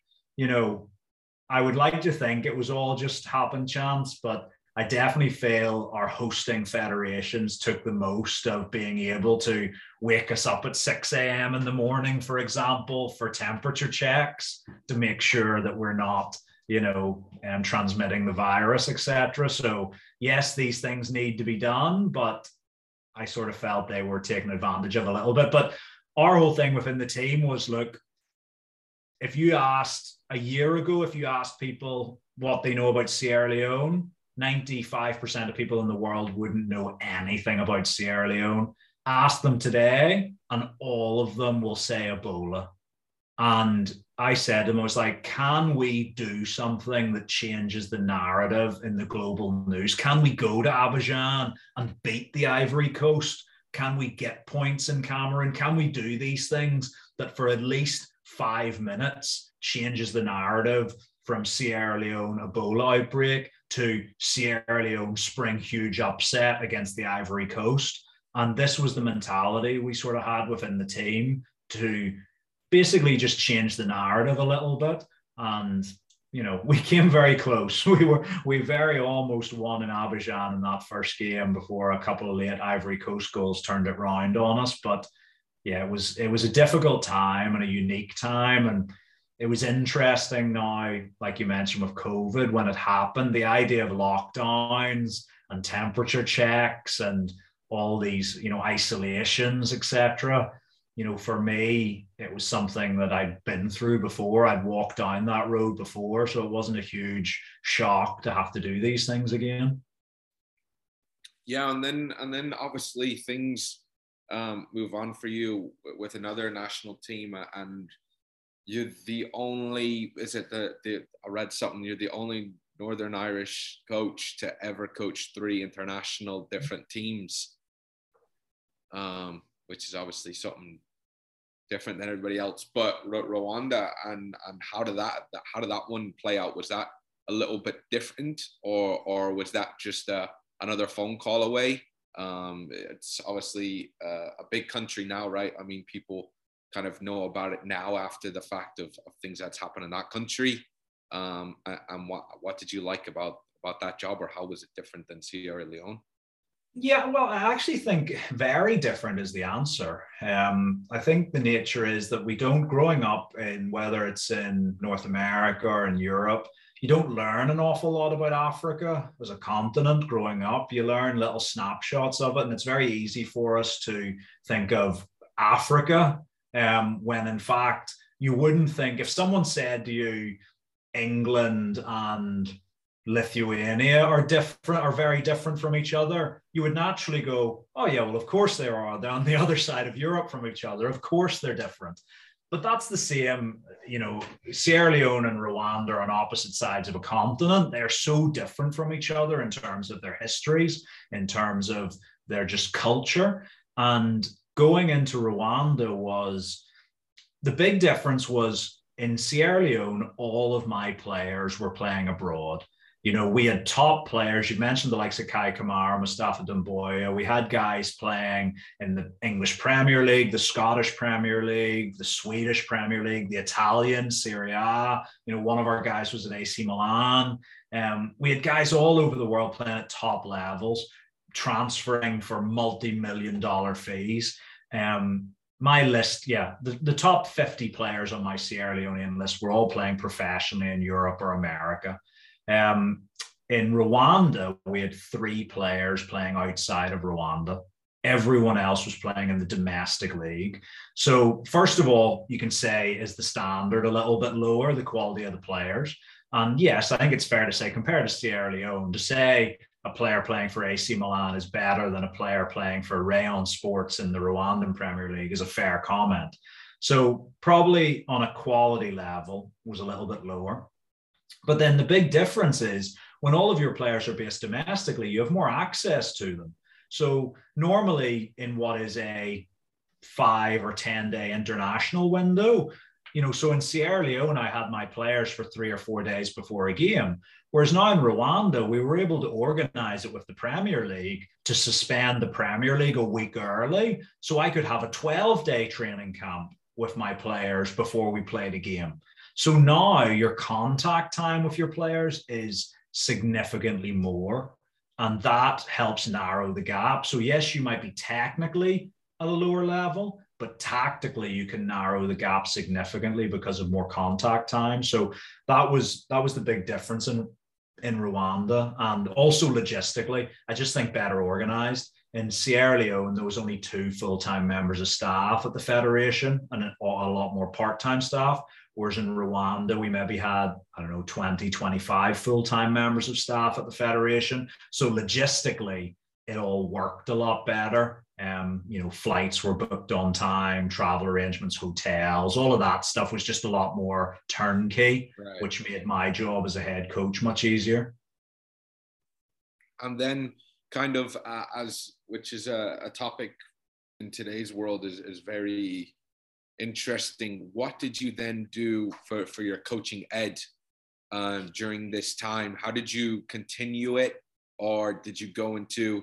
I would like to think it was all just happen chance, but I definitely feel our hosting federations took the most of being able to wake us up at 6 a.m. in the morning, for example, for temperature checks to make sure that we're not, transmitting the virus, etc. So yes, these things need to be done, but I sort of felt they were taken advantage of a little bit. But our whole thing within the team was, look, if you asked people what they know about Sierra Leone, 95% of people in the world wouldn't know anything about Sierra Leone. Ask them today, and all of them will say Ebola. And I said to them, I was like, can we do something that changes the narrative in the global news? Can we go to Abidjan and beat the Ivory Coast? Can we get points in Cameroon? Can we do these things that for at least 5 minutes changes the narrative from Sierra Leone Ebola outbreak to Sierra Leone spring huge upset against the Ivory Coast? And this was the mentality we sort of had within the team to basically just change the narrative a little bit. And, we came very close. We very almost won in Abidjan in that first game before a couple of late Ivory Coast goals turned it round on us. But yeah, it was a difficult time and a unique time. And it was interesting now, like you mentioned with COVID, when it happened, the idea of lockdowns and temperature checks and all these, you know, isolations, etc. You know, for me, it was something that I'd been through before. I'd walked down that road before, so it wasn't a huge shock to have to do these things again. Yeah, and then obviously things move on for you with another national team, and you're the only, is it I read something, you're the only Northern Irish coach to ever coach 3 international different teams, which is obviously something different than everybody else. But Rwanda, and how did that one play out? Was that a little bit different, or was that just another phone call away? It's obviously a big country now, right? I mean, people kind of know about it now after the fact of things that's happened in that country. And what did you like about that job, or how was it different than Sierra Leone? Yeah, well, I actually think very different is the answer. I think the nature is that we don't, growing up in, whether it's in North America or in Europe, you don't learn an awful lot about Africa as a continent growing up. You learn little snapshots of it, and it's very easy for us to think of Africa when in fact you wouldn't think, if someone said to you England and Lithuania are different, are very different from each other, you would naturally go, oh yeah, well, of course they are. They're on the other side of Europe from each other. Of course they're different. But that's the same, you know, Sierra Leone and Rwanda are on opposite sides of a continent. They're so different from each other in terms of their histories, in terms of their just culture. And going into Rwanda was, the big difference was in Sierra Leone, all of my players were playing abroad. You know, we had top players. You mentioned the likes of Kai Kamara, Mustafa Dumboya. We had guys playing in the English Premier League, the Scottish Premier League, the Swedish Premier League, the Italian Serie A. You know, one of our guys was at AC Milan. We had guys all over the world playing at top levels, transferring for multi-million-dollar fees. My list, yeah, the top 50 players on my Sierra Leonean list were all playing professionally in Europe or America. In Rwanda, we had 3 players playing outside of Rwanda. Everyone else was playing in the domestic league. So first of all, you can say, is the standard a little bit lower, the quality of the players? And yes, I think it's fair to say, compared to Sierra Leone, to say a player playing for AC Milan is better than a player playing for Rayon Sports in the Rwandan Premier League is a fair comment. So probably on a quality level was a little bit lower. But then the big difference is when all of your players are based domestically, you have more access to them. So normally in what is a 5 or 10 day international window, you know, so in Sierra Leone, I had my players for 3 or 4 days before a game. Whereas now in Rwanda, we were able to organize it with the Premier League to suspend the Premier League a week early. So I could have a 12-day training camp with my players before we played a game. So now your contact time with your players is significantly more, and that helps narrow the gap. So yes, you might be technically at a lower level, but tactically you can narrow the gap significantly because of more contact time. So that was the big difference in Rwanda. And also logistically, I just think better organized. In Sierra Leone, there was only 2 full-time members of staff at the federation and a lot more part-time staff. Whereas in Rwanda, we maybe had, 20, 25 full-time members of staff at the federation. So logistically, it all worked a lot better. Flights were booked on time, travel arrangements, hotels, all of that stuff was just a lot more turnkey, right, which made my job as a head coach much easier. And then kind of which is a topic in today's world is very interesting. What did you then do for your coaching ed during this time? How did you continue it, or did you go into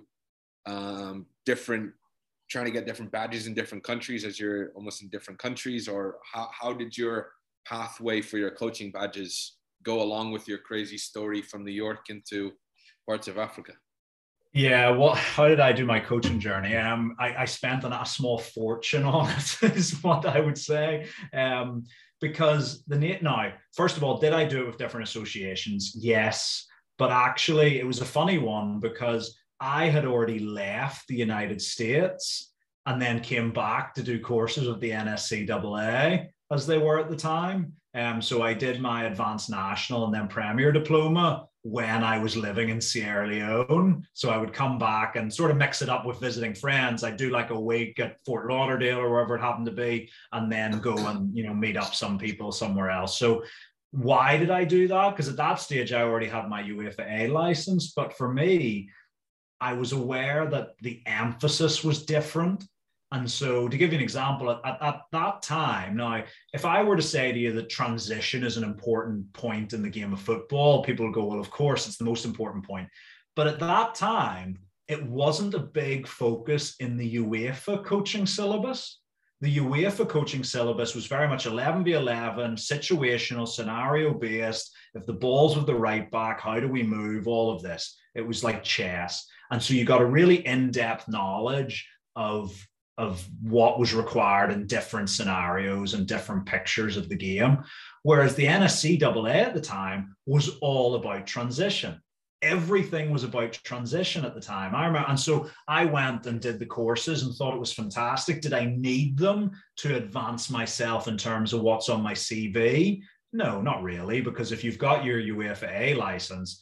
trying to get different badges in different countries as you're almost in different countries, or how did your pathway for your coaching badges go along with your crazy story from New York into parts of Africa? Yeah, well, how did I do my coaching journey? I spent a small fortune on it, is what I would say. Because now, first of all, did I do it with different associations? Yes, but actually it was a funny one because I had already left the United States and then came back to do courses with the NSCAA, as they were at the time. So I did my advanced national and then premier diploma when I was living in Sierra Leone. So I would come back and sort of mix it up with visiting friends. I'd do like a week at Fort Lauderdale or wherever it happened to be, and then go and, meet up some people somewhere else. So why did I do that? Because at that stage, I already had my UEFA A license. But for me, I was aware that the emphasis was different. And so to give you an example, at that time, now, if I were to say to you that transition is an important point in the game of football, people will go, well, of course, it's the most important point. But at that time, it wasn't a big focus in the UEFA coaching syllabus. The UEFA coaching syllabus was very much 11v11, situational, scenario-based. If the ball's with the right back, how do we move? All of this. It was like chess. And so you got a really in-depth knowledge of what was required in different scenarios and different pictures of the game. Whereas the NSCAA at the time was all about transition. Everything was about transition at the time. I remember, and so I went and did the courses and thought it was fantastic. Did I need them to advance myself in terms of what's on my CV? No, not really, because if you've got your UEFA A license,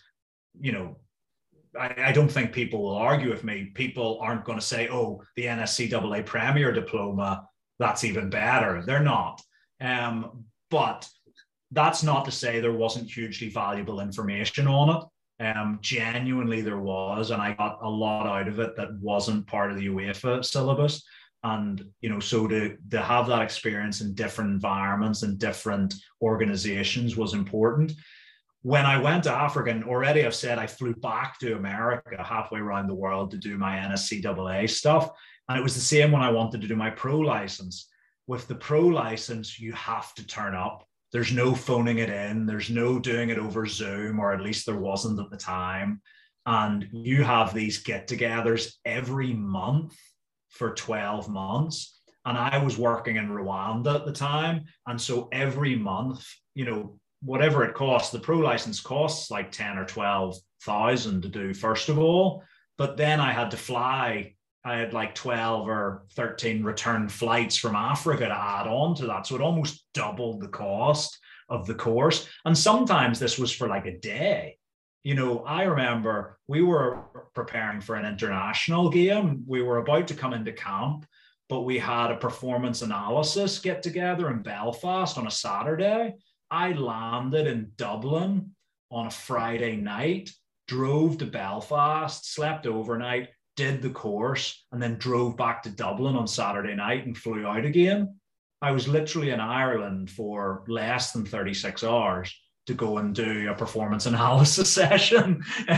I don't think people will argue with me. People aren't going to say, oh, the NSCAA Premier Diploma, that's even better. They're not. But that's not to say there wasn't hugely valuable information on it. Genuinely there was, and I got a lot out of it that wasn't part of the UEFA syllabus. And, so to have that experience in different environments and different organizations was important. When I went to Africa, and already I've said I flew back to America halfway around the world to do my NSCAA stuff. And it was the same when I wanted to do my pro license. With the pro license, you have to turn up. There's no phoning it in. There's no doing it over Zoom, or at least there wasn't at the time. And you have these get-togethers every month for 12 months. And I was working in Rwanda at the time. And so every month, whatever it costs, the pro license costs like 10 or 12,000 to do, first of all. But then I had to fly. I had like 12 or 13 return flights from Africa to add on to that. So it almost doubled the cost of the course. And sometimes this was for like a day. I remember we were preparing for an international game. We were about to come into camp, but we had a performance analysis get together in Belfast on a Saturday. I landed in Dublin on a Friday night, drove to Belfast, slept overnight, did the course, and then drove back to Dublin on Saturday night and flew out again. I was literally in Ireland for less than 36 hours to go and do a performance analysis session.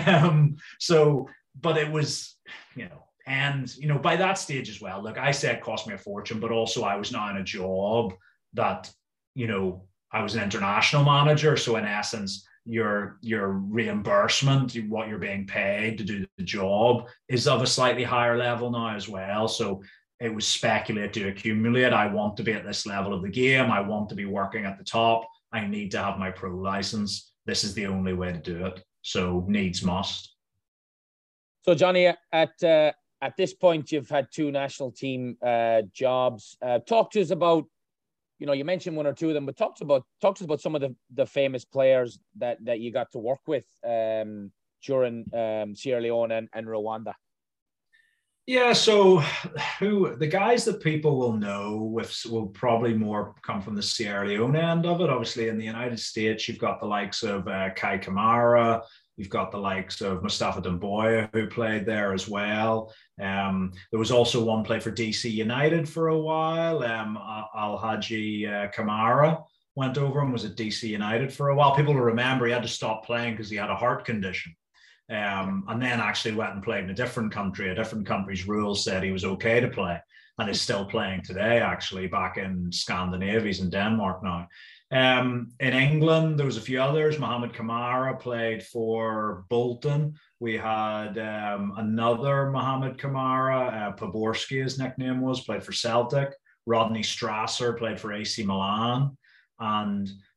But it was, by that stage as well, look, I said it cost me a fortune, but also I was now in a job that, I was an international manager. So in essence, your reimbursement, what you're being paid to do the job, is of a slightly higher level now as well. So it was speculate to accumulate. I want to be at this level of the game. I want to be working at the top. I need to have my pro license. This is the only way to do it. So needs must. So Johnny, at this point, you've had 2 national team jobs. Talk to us about, you mentioned one or two of them, but talk to us about some of the famous players that you got to work with during Sierra Leone and Rwanda. Yeah, so the guys that people will know will probably more come from the Sierra Leone end of it. Obviously, in the United States, you've got the likes of Kai Kamara. You've got the likes of Mustafa Damboya, who played there as well. There was also one play for DC United for a while. Al-Haji Kamara went over and was at DC United for a while. People will remember he had to stop playing because he had a heart condition. And then actually went and played in a different country. A different country's rules said he was okay to play, and is still playing today, actually, back in Scandinavia. He's in Denmark now. In England, there was a few others. Mohamed Kamara played for Bolton. We had another Mohamed Kamara, Poborski, his nickname was, played for Celtic. Rodney Strasser played for AC Milan. And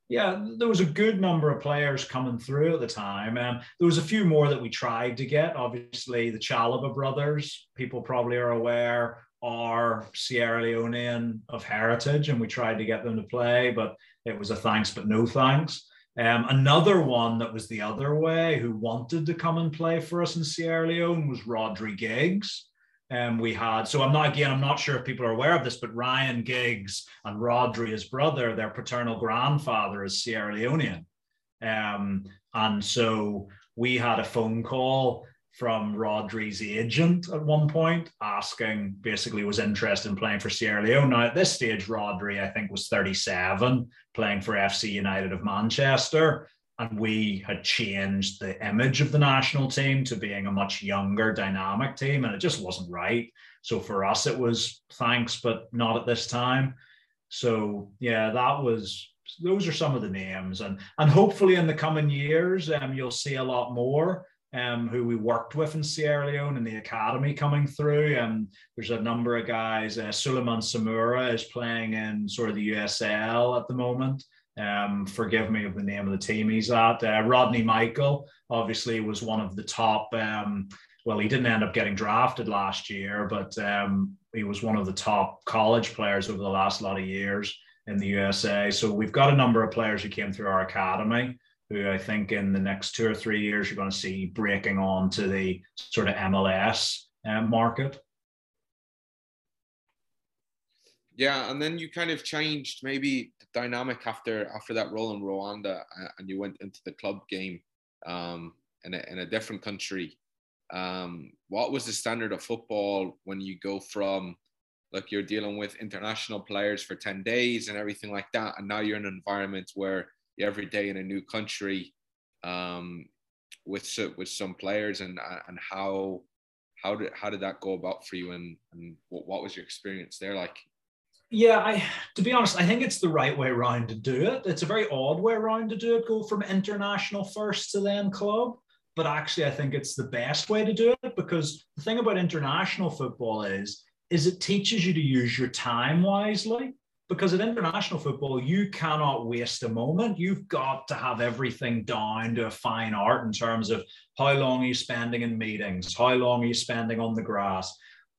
Yeah, there was a good number of players coming through at the time. There was a few more that we tried to get. Obviously, the Chalobah brothers, people probably are aware, are Sierra Leonean of heritage, and we tried to get them to play, but it was a thanks but no thanks. Another one that was the other way, who wanted to come and play for us in Sierra Leone, was Rodri Giggs. We had, so I'm not sure if people are aware of this, but Ryan Giggs and Rodri, his brother, their paternal grandfather is Sierra Leonean. And so we had a phone call from Rodri's agent at one point asking, basically was interested in playing for Sierra Leone. Now at this stage, Rodri, I think, was 37, playing for FC United of Manchester. And we had changed the image of the national team to being a much younger, dynamic team, and it just wasn't right. So for us, it was thanks, but not at this time. So yeah, those are some of the names, and hopefully in the coming years, you'll see a lot more who we worked with in Sierra Leone in the academy coming through. There's a number of guys. Suleiman Samura is playing in sort of the USL at the moment. Forgive me of the name of the team he's at. Rodney Michael obviously was one of the top. Well, he didn't end up getting drafted last year, but he was one of the top college players over the last lot of years in the USA. So we've got a number of players who came through our academy who I think in the next 2 or 3 years you're going to see breaking on to the sort of MLS market. Yeah, and then you kind of changed maybe the dynamic after that role in Rwanda, and you went into the club game in a different country. What was the standard of football when you go from, like, you're dealing with international players for 10 days and everything like that, and now you're in an environment where you're every day in a new country with some players, and how did that go about for you, and what was your experience there like? Yeah, to be honest, I think it's the right way around to do it. It's a very odd way around to do it, go from international first to then club. But actually, I think it's the best way to do it, because the thing about international football is it teaches you to use your time wisely. Because at international football, you cannot waste a moment. You've got to have everything down to a fine art in terms of how long are you spending in meetings, how long are you spending on the grass.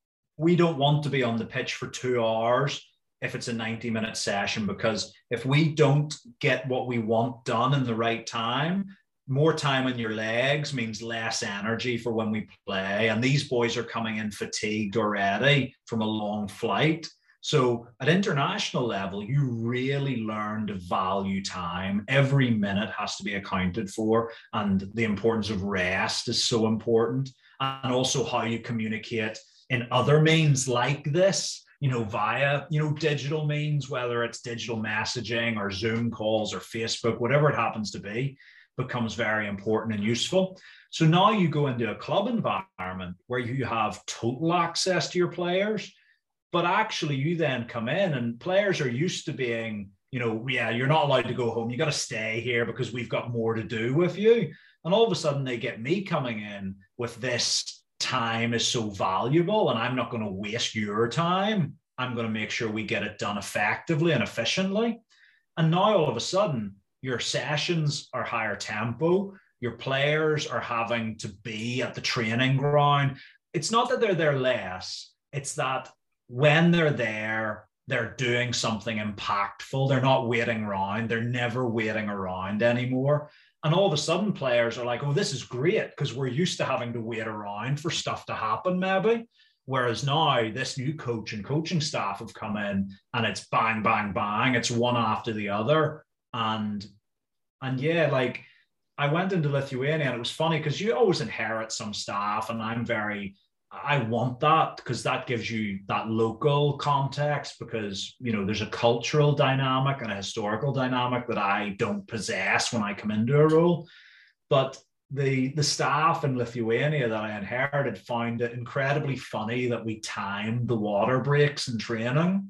We don't want to be on the pitch for 2 hours if it's a 90-minute session, because if we don't get what we want done in the right time, more time on your legs means less energy for when we play. And these boys are coming in fatigued already from a long flight. So at international level, you really learn to value time. Every minute has to be accounted for, and the importance of rest is so important. And also how you communicate in other means like this, via, digital means, whether it's digital messaging or Zoom calls or Facebook, whatever it happens to be, becomes very important and useful. So now you go into a club environment where you have total access to your players, but actually you then come in and players are used to being, you're not allowed to go home. You got to stay here because we've got more to do with you. And all of a sudden they get me coming in with this time is so valuable, and I'm not going to waste your time. I'm going to make sure we get it done effectively and efficiently. And now all of a sudden, your sessions are higher tempo. Your players are having to be at the training ground. It's not that they're there less. It's that when they're there, they're doing something impactful. They're not waiting around. They're never waiting around anymore. And all of a sudden players are like, oh, this is great, because we're used to having to wait around for stuff to happen maybe. Whereas now this new coach and coaching staff have come in and it's bang, bang, bang. It's one after the other. And yeah, like I went into Lithuania and it was funny because you always inherit some staff, and I want that because that gives you that local context, because, there's a cultural dynamic and a historical dynamic that I don't possess when I come into a role. But the staff in Lithuania that I inherited found it incredibly funny that we timed the water breaks in training.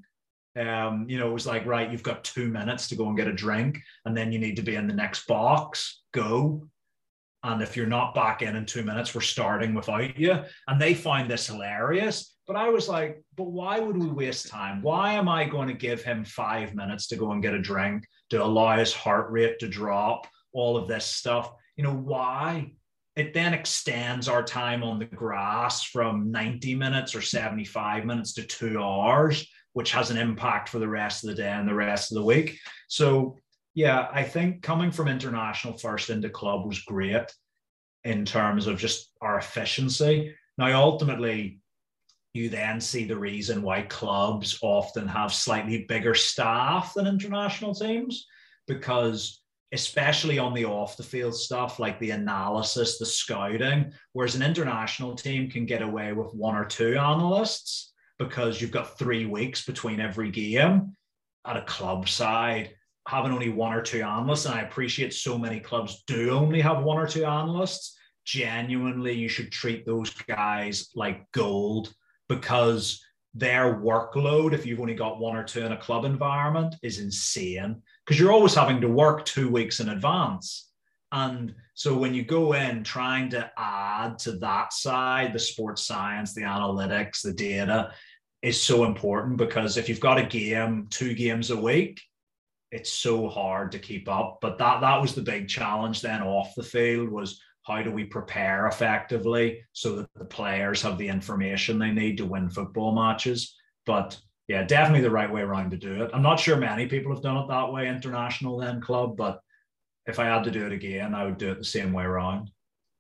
It was like, right, you've got 2 minutes to go and get a drink, and then you need to be in the next box, go. And if you're not back in 2 minutes, we're starting without you. And they find this hilarious But I was like, but why would we waste time? Why am I going to give him 5 minutes to go and get a drink, to allow his heart rate to drop, all of this stuff? You know, why? It then extends our time on the grass from 90 minutes or 75 minutes to 2 hours, which has an impact for the rest of the day and the rest of the week. So, yeah, I think coming from international first into club was great in terms of just our efficiency. Now, ultimately, you then see the reason why clubs often have slightly bigger staff than international teams, because especially on the off the field stuff like the analysis, the scouting, whereas an international team can get away with 1 or 2 analysts because you've got 3 weeks between every game. At a club side, having only 1 or 2 analysts, and I appreciate so many clubs do only have 1 or 2 analysts, genuinely you should treat those guys like gold, because their workload, if you've only got 1 or 2 in a club environment, is insane, because you're always having to work 2 weeks in advance. And so when you go in trying to add to that side, the sports science, the analytics, the data is so important, because if you've got a game, 2 games a week, it's so hard to keep up. But that was the big challenge then off the field, was how do we prepare effectively so that the players have the information they need to win football matches? But yeah, definitely the right way around to do it. I'm not sure many people have done it that way, international then club, but if I had to do it again, I would do it the same way around.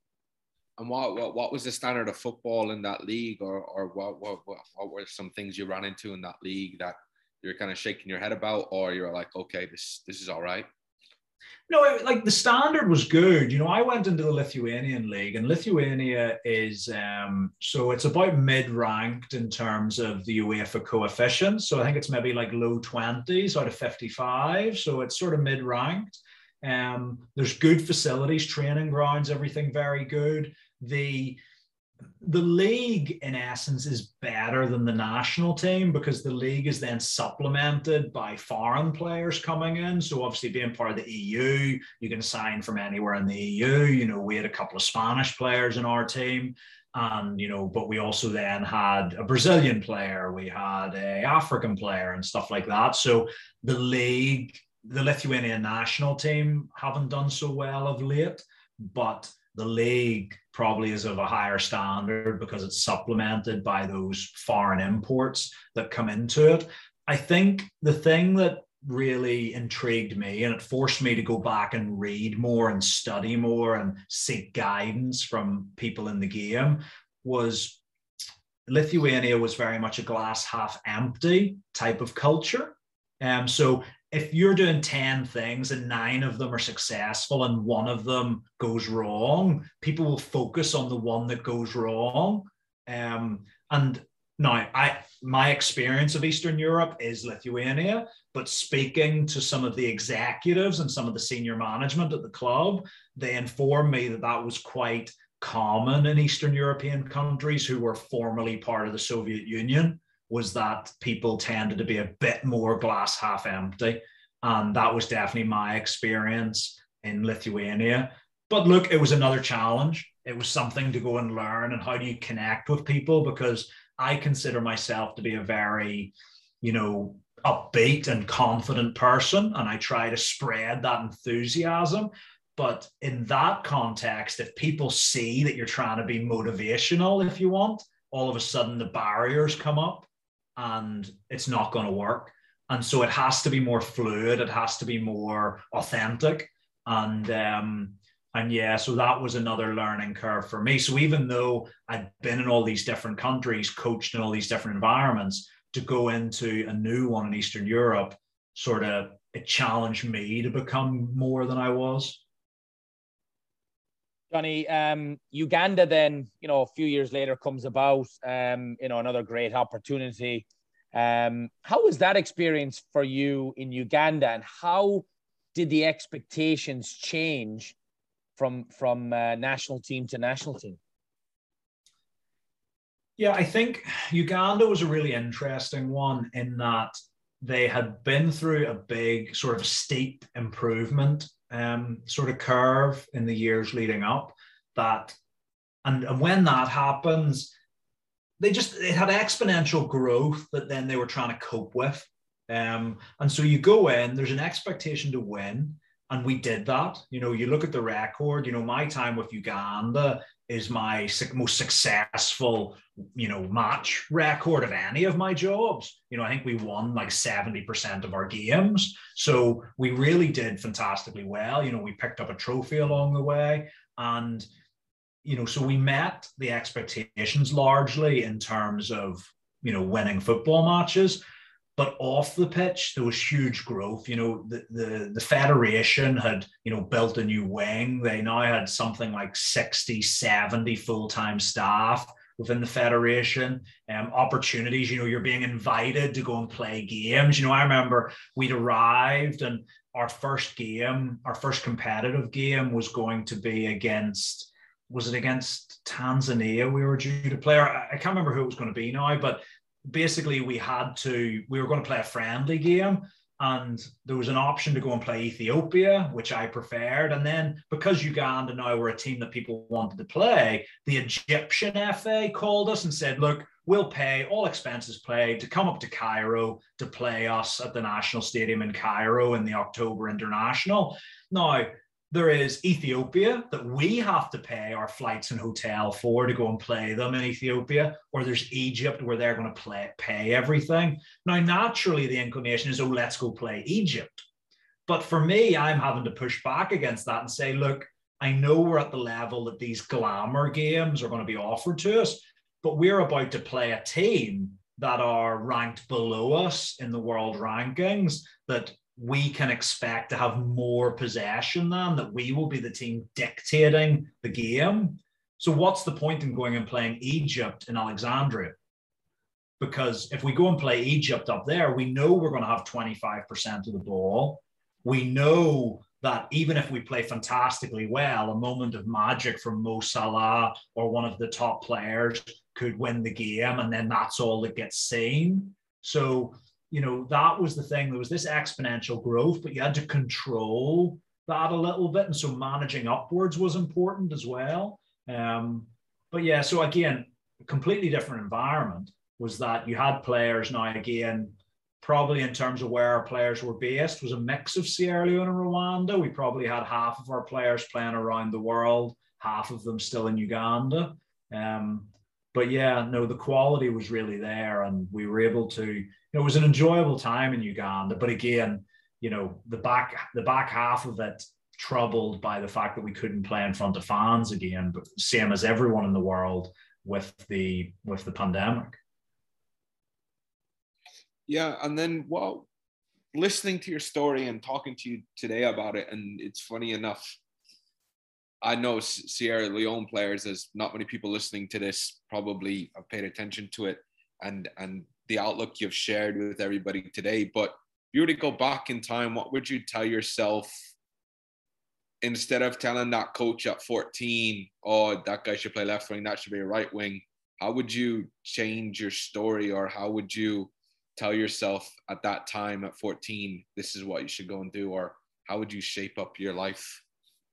And what was the standard of football in that league, or what were some things you ran into in that league that you're kind of shaking your head about, or you're like, okay, this is all right? No, like the standard was good. You know, I went into the Lithuanian league, and Lithuania is, so it's about mid-ranked in terms of the UEFA coefficient. So I think it's maybe like low 20s out of 55. So it's sort of mid-ranked. There's good facilities, training grounds, everything very good. The league, in essence, is better than the national team, because the league is then supplemented by foreign players coming in. So obviously, being part of the EU, you can sign from anywhere in the EU. You know, we had a couple of Spanish players in our team, and you know, but we also then had a Brazilian player, we had an African player, and stuff like that. So the league, the Lithuanian national team haven't done so well of late, but the league probably is of a higher standard because it's supplemented by those foreign imports that come into it. I think the thing that really intrigued me, and it forced me to go back and read more and study more and seek guidance from people in the game, was Lithuania was very much a glass half empty type of culture. So if you're doing 10 things and 9 of them are successful and 1 of them goes wrong, people will focus on the one that goes wrong. And now, my experience of Eastern Europe is Lithuania, but speaking to some of the executives and some of the senior management at the club, they informed me that that was quite common in Eastern European countries who were formerly part of the Soviet Union, was that people tended to be a bit more glass half empty. And that was definitely my experience in Lithuania. But look, it was another challenge. It was something to go and learn, and how do you connect with people? Because I consider myself to be a very, you know, upbeat and confident person, and I try to spread that enthusiasm. But in that context, if people see that you're trying to be motivational, if you want, all of a sudden the barriers come up, and it's not going to work. And so it has to be more fluid. It has to be more authentic. And yeah, so that was another learning curve for me. So even though I'd been in all these different countries, coached in all these different environments, to go into a new one in Eastern Europe, sort of, it challenged me to become more than I was. Johnny, Uganda then, you know, a few years later comes about, you know, another great opportunity. How was that experience for you in Uganda, and how did the expectations change from national team to national team? Yeah, I think Uganda was a really interesting one in that they had been through a big sort of steep improvement sort of curve in the years leading up. That and when that happens, it had exponential growth that then they were trying to cope with. And so you go in, there's an expectation to win. And we did that. You know, you look at the record, you know, my time with Uganda is my most successful, you know, match record of any of my jobs. You know, I think we won like 70% of our games. So we really did fantastically well. You know, we picked up a trophy along the way. And, you know, so we met the expectations largely in terms of, you know, winning football matches. But off the pitch, there was huge growth. You know, the federation had, you know, built a new wing. They now had something like 60, 70 full-time staff within the federation. Opportunities, you know, you're being invited to go and play games. You know, I remember we'd arrived and our first competitive game was going to be against Tanzania we were due to play? I can't remember who it was going to be now, but basically we were going to play a friendly game, and there was an option to go and play Ethiopia, which I preferred. And then because Uganda now were a team that people wanted to play, the Egyptian FA called us and said, look, we'll pay all expenses paid to come up to Cairo to play us at the National Stadium in Cairo in the October International. Now, there is Ethiopia that we have to pay our flights and hotel for to go and play them in Ethiopia, or there's Egypt where they're going to pay everything. Now, naturally, the inclination is, oh, let's go play Egypt. But for me, I'm having to push back against that and say, look, I know we're at the level that these glamour games are going to be offered to us, but we're about to play a team that are ranked below us in the world rankings, that we can expect to have more possession than, that we will be the team dictating the game. So what's the point in going and playing Egypt in Alexandria? Because if we go and play Egypt up there, we know we're going to have 25% of the ball. We know that even if we play fantastically well, a moment of magic from Mo Salah or one of the top players could win the game, and then that's all that gets seen. So, you know, that was the thing. There was this exponential growth, but you had to control that a little bit. And so managing upwards was important as well. But yeah, so again, a completely different environment was that you had players now, again, probably in terms of where our players were based, was a mix of Sierra Leone and Rwanda. We probably had half of our players playing around the world, half of them still in Uganda. But yeah, no, the quality was really there, and we were able to, you know, it was an enjoyable time in Uganda. But again, you know, the back half of it troubled by the fact that we couldn't play in front of fans again, but same as everyone in the world with the pandemic. Yeah, and then listening to your story and talking to you today about it, and it's funny enough, I know Sierra Leone players, as not many people listening to this probably have paid attention to it and the outlook you've shared with everybody today. But if you were to go back in time, what would you tell yourself instead of telling that coach at 14, oh, that guy should play left wing, that should be a right wing? How would you change your story, or how would you tell yourself at that time at 14, this is what you should go and do? Or how would you shape up your life?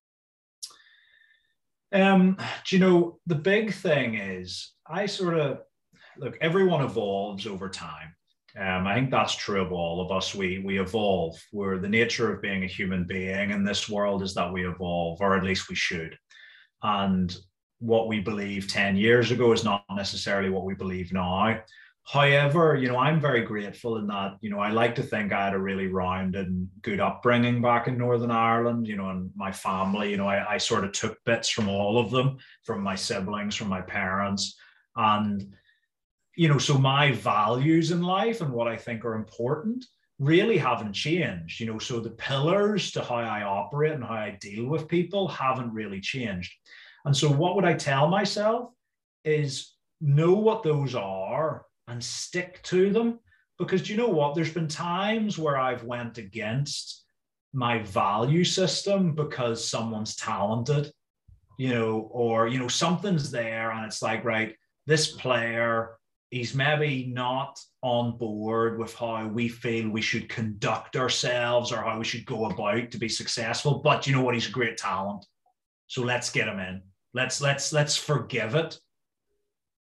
Do you know, the big thing is look, everyone evolves over time. I think that's true of all of us. We evolve. We're the nature of being a human being in this world is that we evolve, or at least we should. And what we believed 10 years ago is not necessarily what we believe now. However, you know, I'm very grateful in that, you know, I like to think I had a really rounded and good upbringing back in Northern Ireland, you know, and my family, you know, I sort of took bits from all of them, from my siblings, from my parents. And, you know, so my values in life and what I think are important really haven't changed, you know, so the pillars to how I operate and how I deal with people haven't really changed. And so what would I tell myself is know what those are and stick to them. Because do you know what? There's been times where I've went against my value system because someone's talented, you know, or, you know, something's there and it's like, right, this player, he's maybe not on board with how we feel we should conduct ourselves or how we should go about to be successful. But you know what? He's a great talent. So let's get him in. Let's forgive it.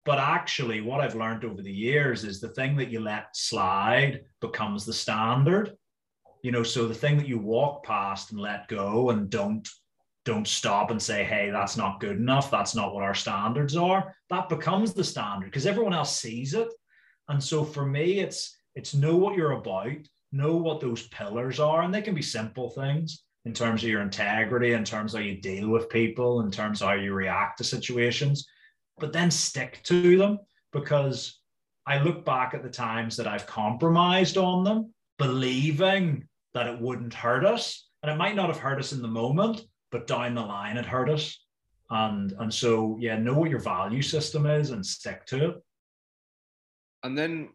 But actually, what I've learned over the years is the thing that you let slide becomes the standard. So the thing that you walk past and let go and don't stop and say, hey, that's not good enough, that's not what our standards are, that becomes the standard because everyone else sees it. And so for me, it's know what you're about, know what those pillars are, and they can be simple things in terms of your integrity, in terms of how you deal with people, in terms of how you react to situations, but then stick to them, because I look back at the times that I've compromised on them, believing that it wouldn't hurt us. And it might not have hurt us in the moment, but down the line, it hurt us. And so, yeah, know what your value system is and stick to it. And then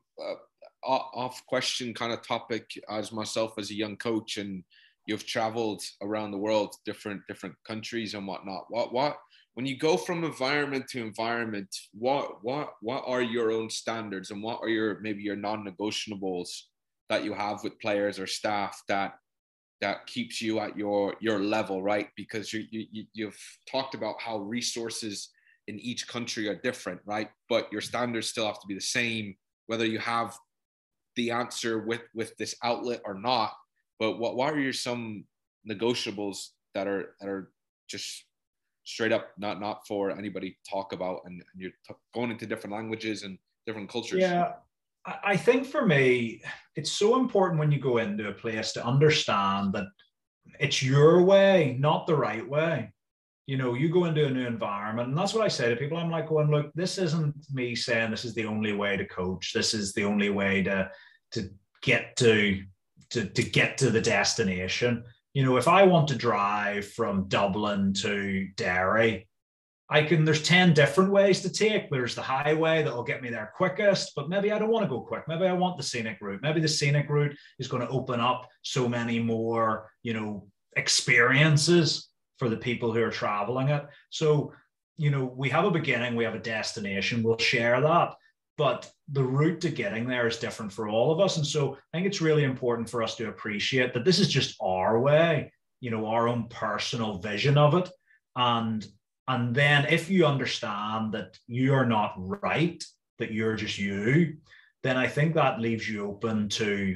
off question kind of topic, as myself as a young coach, and you've traveled around the world, different countries and whatnot. What when you go from environment to environment, what are your own standards, and what are maybe your non-negotiables that you have with players or staff that keeps you at your level, right? Because you've talked about how resources in each country are different, right? But your standards still have to be the same, whether you have the answer with this outlet or not. But what are some negotiables that are just straight up not for anybody to talk about, and you're going into different languages and different cultures? Yeah, I think for me, it's so important when you go into a place to understand that it's your way, not the right way. You go into a new environment, and that's what I say to people. I'm like, going, look, this isn't me saying this is the only way to coach. This is the only way to get to the destination. If I want to drive from Dublin to Derry, there's 10 different ways to take. There's the highway that will get me there quickest, but maybe I don't want to go quick. Maybe I want the scenic route. Maybe the scenic route is going to open up so many more, experiences for the people who are traveling it. So, we have a beginning, we have a destination, we'll share that, but the route to getting there is different for all of us. And so I think it's really important for us to appreciate that this is just our way, our own personal vision of it. And then if you understand that you're not right, that you're just you, then I think that leaves you open to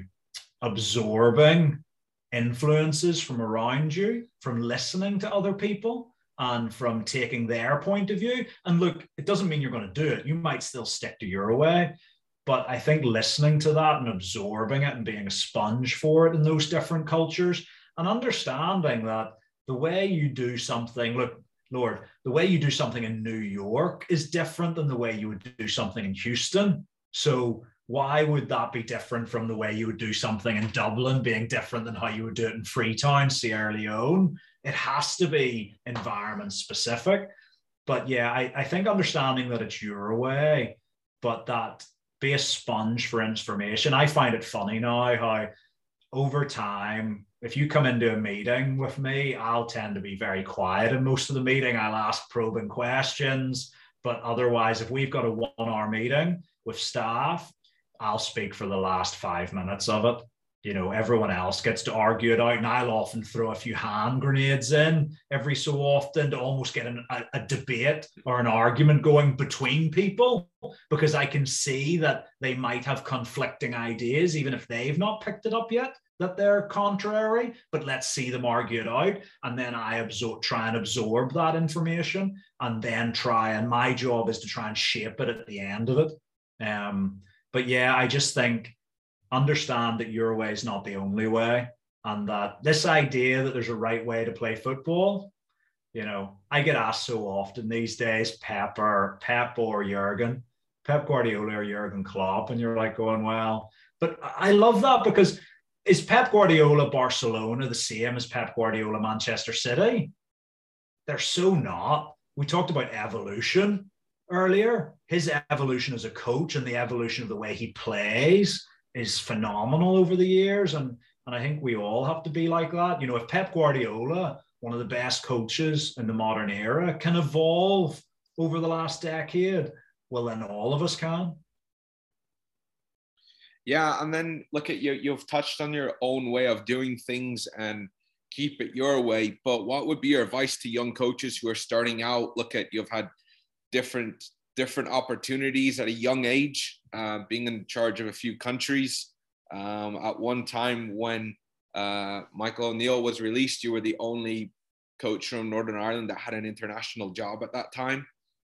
absorbing influences from around you, from listening to other people, and from taking their point of view. And look, it doesn't mean you're going to do it. You might still stick to your way. But I think listening to that and absorbing it and being a sponge for it in those different cultures, and understanding that the way you do something, look, Lord, the way you do something in New York is different than the way you would do something in Houston. So why would that be different from the way you would do something in Dublin being different than how you would do it in Freetown, Sierra Leone? It has to be environment specific. But yeah, I think understanding that it's your way, but that be a sponge for information. I find it funny now how over time, if you come into a meeting with me, I'll tend to be very quiet in most of the meeting. I'll ask probing questions, but otherwise, if we've got a 1 hour meeting with staff, I'll speak for the last 5 minutes of it. Everyone else gets to argue it out, and I'll often throw a few hand grenades in every so often to almost get a debate or an argument going between people, because I can see that they might have conflicting ideas, even if they've not picked it up yet, that they're contrary, but let's see them argue it out. And then I try and absorb that information, and then my job is to try and shape it at the end of it. But yeah, I just think understand that your way is not the only way, and that this idea that there's a right way to play football, I get asked so often these days, Pep or Jurgen, Pep Guardiola or Jurgen Klopp, and you're like going, well, but I love that, because is Pep Guardiola Barcelona the same as Pep Guardiola Manchester City? They're so not. We talked about evolution earlier. His evolution as a coach and the evolution of the way he plays is phenomenal over the years. And I think we all have to be like that. If Pep Guardiola, one of the best coaches in the modern era, can evolve over the last decade, well, then all of us can. Yeah, and then look at you've touched on your own way of doing things and keep it your way. But what would be your advice to young coaches who are starting out? Look at, you've had different different opportunities at a young age, being in charge of a few countries. At one time when Michael O'Neill was released, you were the only coach from Northern Ireland that had an international job at that time.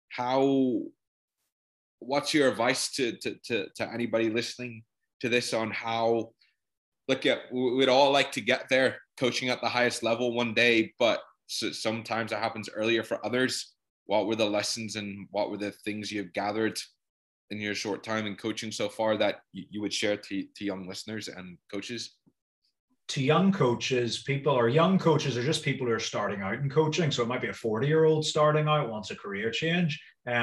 What's your advice to anybody listening to this on how, look, we'd all like to get there coaching at the highest level one day, but sometimes it happens earlier for others. What were the lessons and what were the things you've gathered in your short time in coaching so far that you would share to young listeners and coaches? To young coaches, young coaches are just people who are starting out in coaching. So it might be a 40-year-old starting out, wants a career change.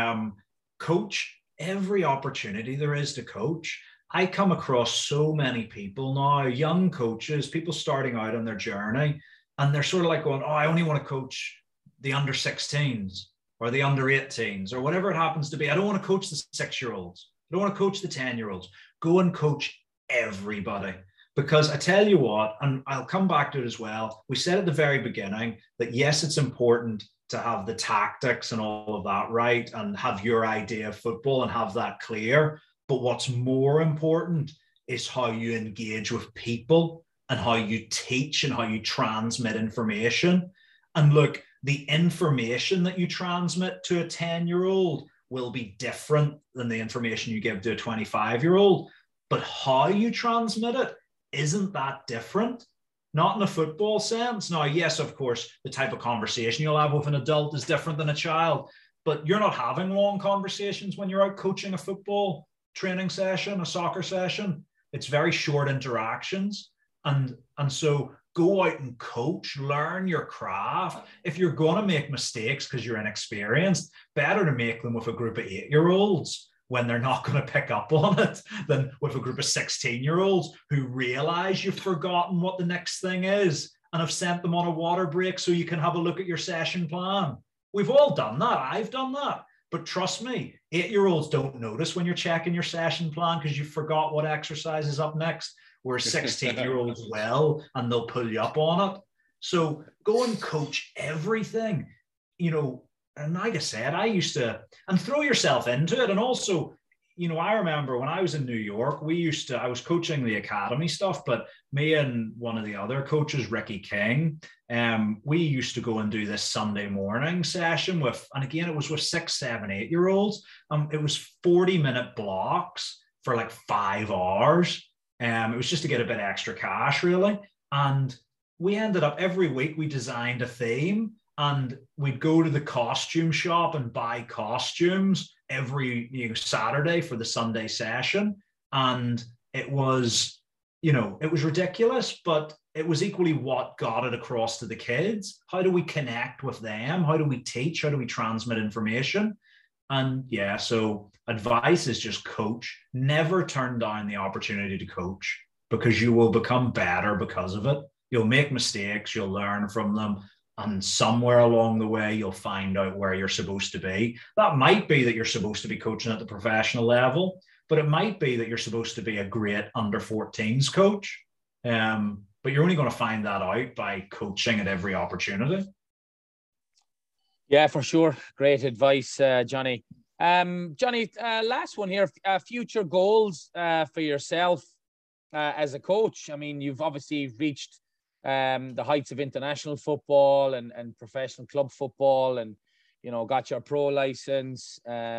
Coach every opportunity there is to coach. I come across so many people now, young coaches, people starting out on their journey, and they're sort of like going, oh, I only want to coach the under 16s or the under 18s or whatever it happens to be. I don't want to coach the 6-year-olds. I don't want to coach the 10-year-olds. Go and coach everybody. Because I tell you what, and I'll come back to it as well, we said at the very beginning that yes, it's important to have the tactics and all of that right and have your idea of football and have that clear. But what's more important is how you engage with people and how you teach and how you transmit information. And look, the information that you transmit to a 10-year-old will be different than the information you give to a 25-year-old. But how you transmit it, isn't that different? Not in a football sense. Now, yes, of course, the type of conversation you'll have with an adult is different than a child, but you're not having long conversations when you're out coaching a football training session, a soccer session. It's very short interactions. And so go out and coach, learn your craft. If you're going to make mistakes because you're inexperienced, better to make them with a group of 8-year-olds when they're not going to pick up on it than with a group of 16-year-olds who realize you've forgotten what the next thing is and have sent them on a water break so you can have a look at your session plan. We've all done that. I've done that. But trust me, 8-year-olds don't notice when you're checking your session plan because you forgot what exercise is up next, whereas 16-year-olds will, and they'll pull you up on it. So go and coach everything, and like I said, I used to, and throw yourself into it. And also, I remember when I was in New York, I was coaching the academy stuff, but me and one of the other coaches, Ricky King, we used to go and do this Sunday morning session and again, it was with 6, 7, 8-year-olds. It was 40-minute blocks for like 5 hours. It was just to get a bit extra cash, really. And we ended up every week, we designed a theme. And we'd go to the costume shop and buy costumes every Saturday for the Sunday session. And it was, it was ridiculous, but it was equally what got it across to the kids. How do we connect with them? How do we teach? How do we transmit information? And yeah, so advice is just coach. Never turn down the opportunity to coach because you will become better because of it. You'll make mistakes, you'll learn from them. And somewhere along the way, you'll find out where you're supposed to be. That might be that you're supposed to be coaching at the professional level, but it might be that you're supposed to be a great under 14s coach. But you're only going to find that out by coaching at every opportunity. Yeah, for sure. Great advice, Johnny. Johnny, last one here. Future goals for yourself as a coach. I mean, you've obviously reached the heights of international football and professional club football, and got your pro license.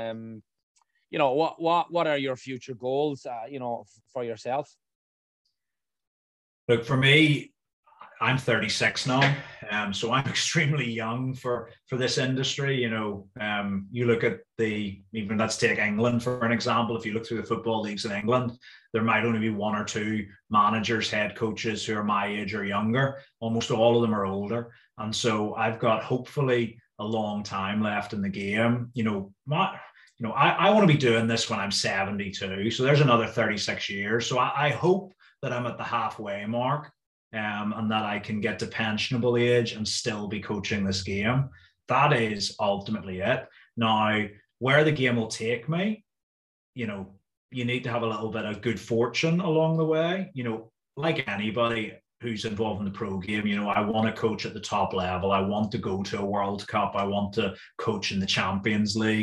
What are your future goals? For yourself. Look, for me, I'm 36 now, so I'm extremely young for this industry. You look at even let's take England for an example. If you look through the football leagues in England, there might only be 1 or 2 managers, head coaches who are my age or younger. Almost all of them are older, and so I've got hopefully a long time left in the game. I want to be doing this when I'm 72, so there's another 36 years. So I hope that I'm at the halfway mark. And that I can get to pensionable age and still be coaching this game. That is ultimately it. Now, where the game will take me, you need to have a little bit of good fortune along the way. Like anybody who's involved in the pro game, I want to coach at the top level. I want to go to a World Cup. I want to coach in the Champions League.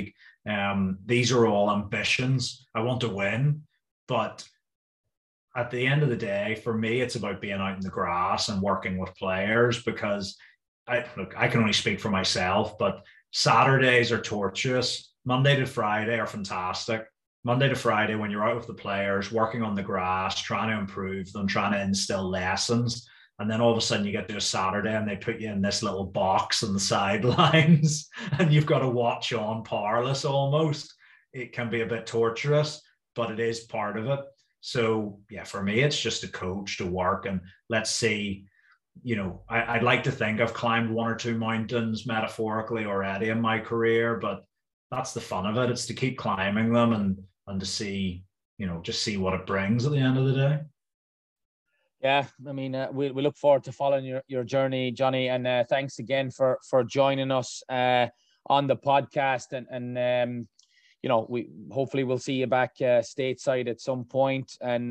These are all ambitions. I want to win, but at the end of the day, for me, it's about being out in the grass and working with players, because I can only speak for myself, but Saturdays are torturous. Monday to Friday are fantastic. Monday to Friday, when you're out with the players, working on the grass, trying to improve them, trying to instill lessons. And then all of a sudden you get to a Saturday and they put you in this little box on the sidelines and you've got to watch on powerless almost. It can be a bit torturous, but it is part of it. So yeah, for me, it's just a coach to work and let's see, I'd like to think I've climbed one or two mountains metaphorically already in my career, but that's the fun of it. It's to keep climbing them and to see, just see what it brings at the end of the day. Yeah, I mean, we look forward to following your journey, Johnny, and thanks again for joining us on the podcast. And we hopefully we'll see you back stateside at some point, and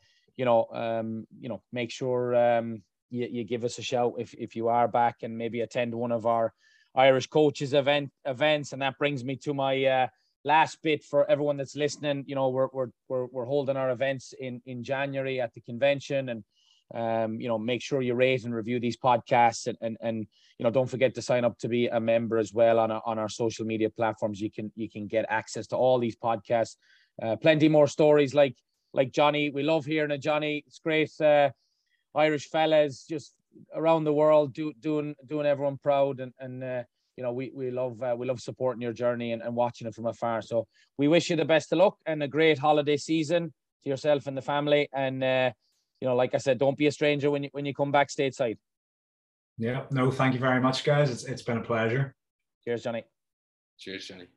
make sure you give us a shout if you are back, and maybe attend one of our Irish coaches events. And that brings me to my last bit for everyone that's listening. We're holding our events in January at the convention, and make sure you rate and review these podcasts, and don't forget to sign up to be a member as well on our social media platforms. You can get access to all these podcasts, plenty more stories like Johnny. We love hearing of Johnny. It's great. Irish fellas just around the world doing everyone proud, and we love supporting your journey and watching it from afar. So we wish you the best of luck and a great holiday season to yourself and the family. And like I said, don't be a stranger when you come back stateside. Yeah, no, thank you very much, guys. It's been a pleasure. Cheers, Johnny. Cheers, Johnny.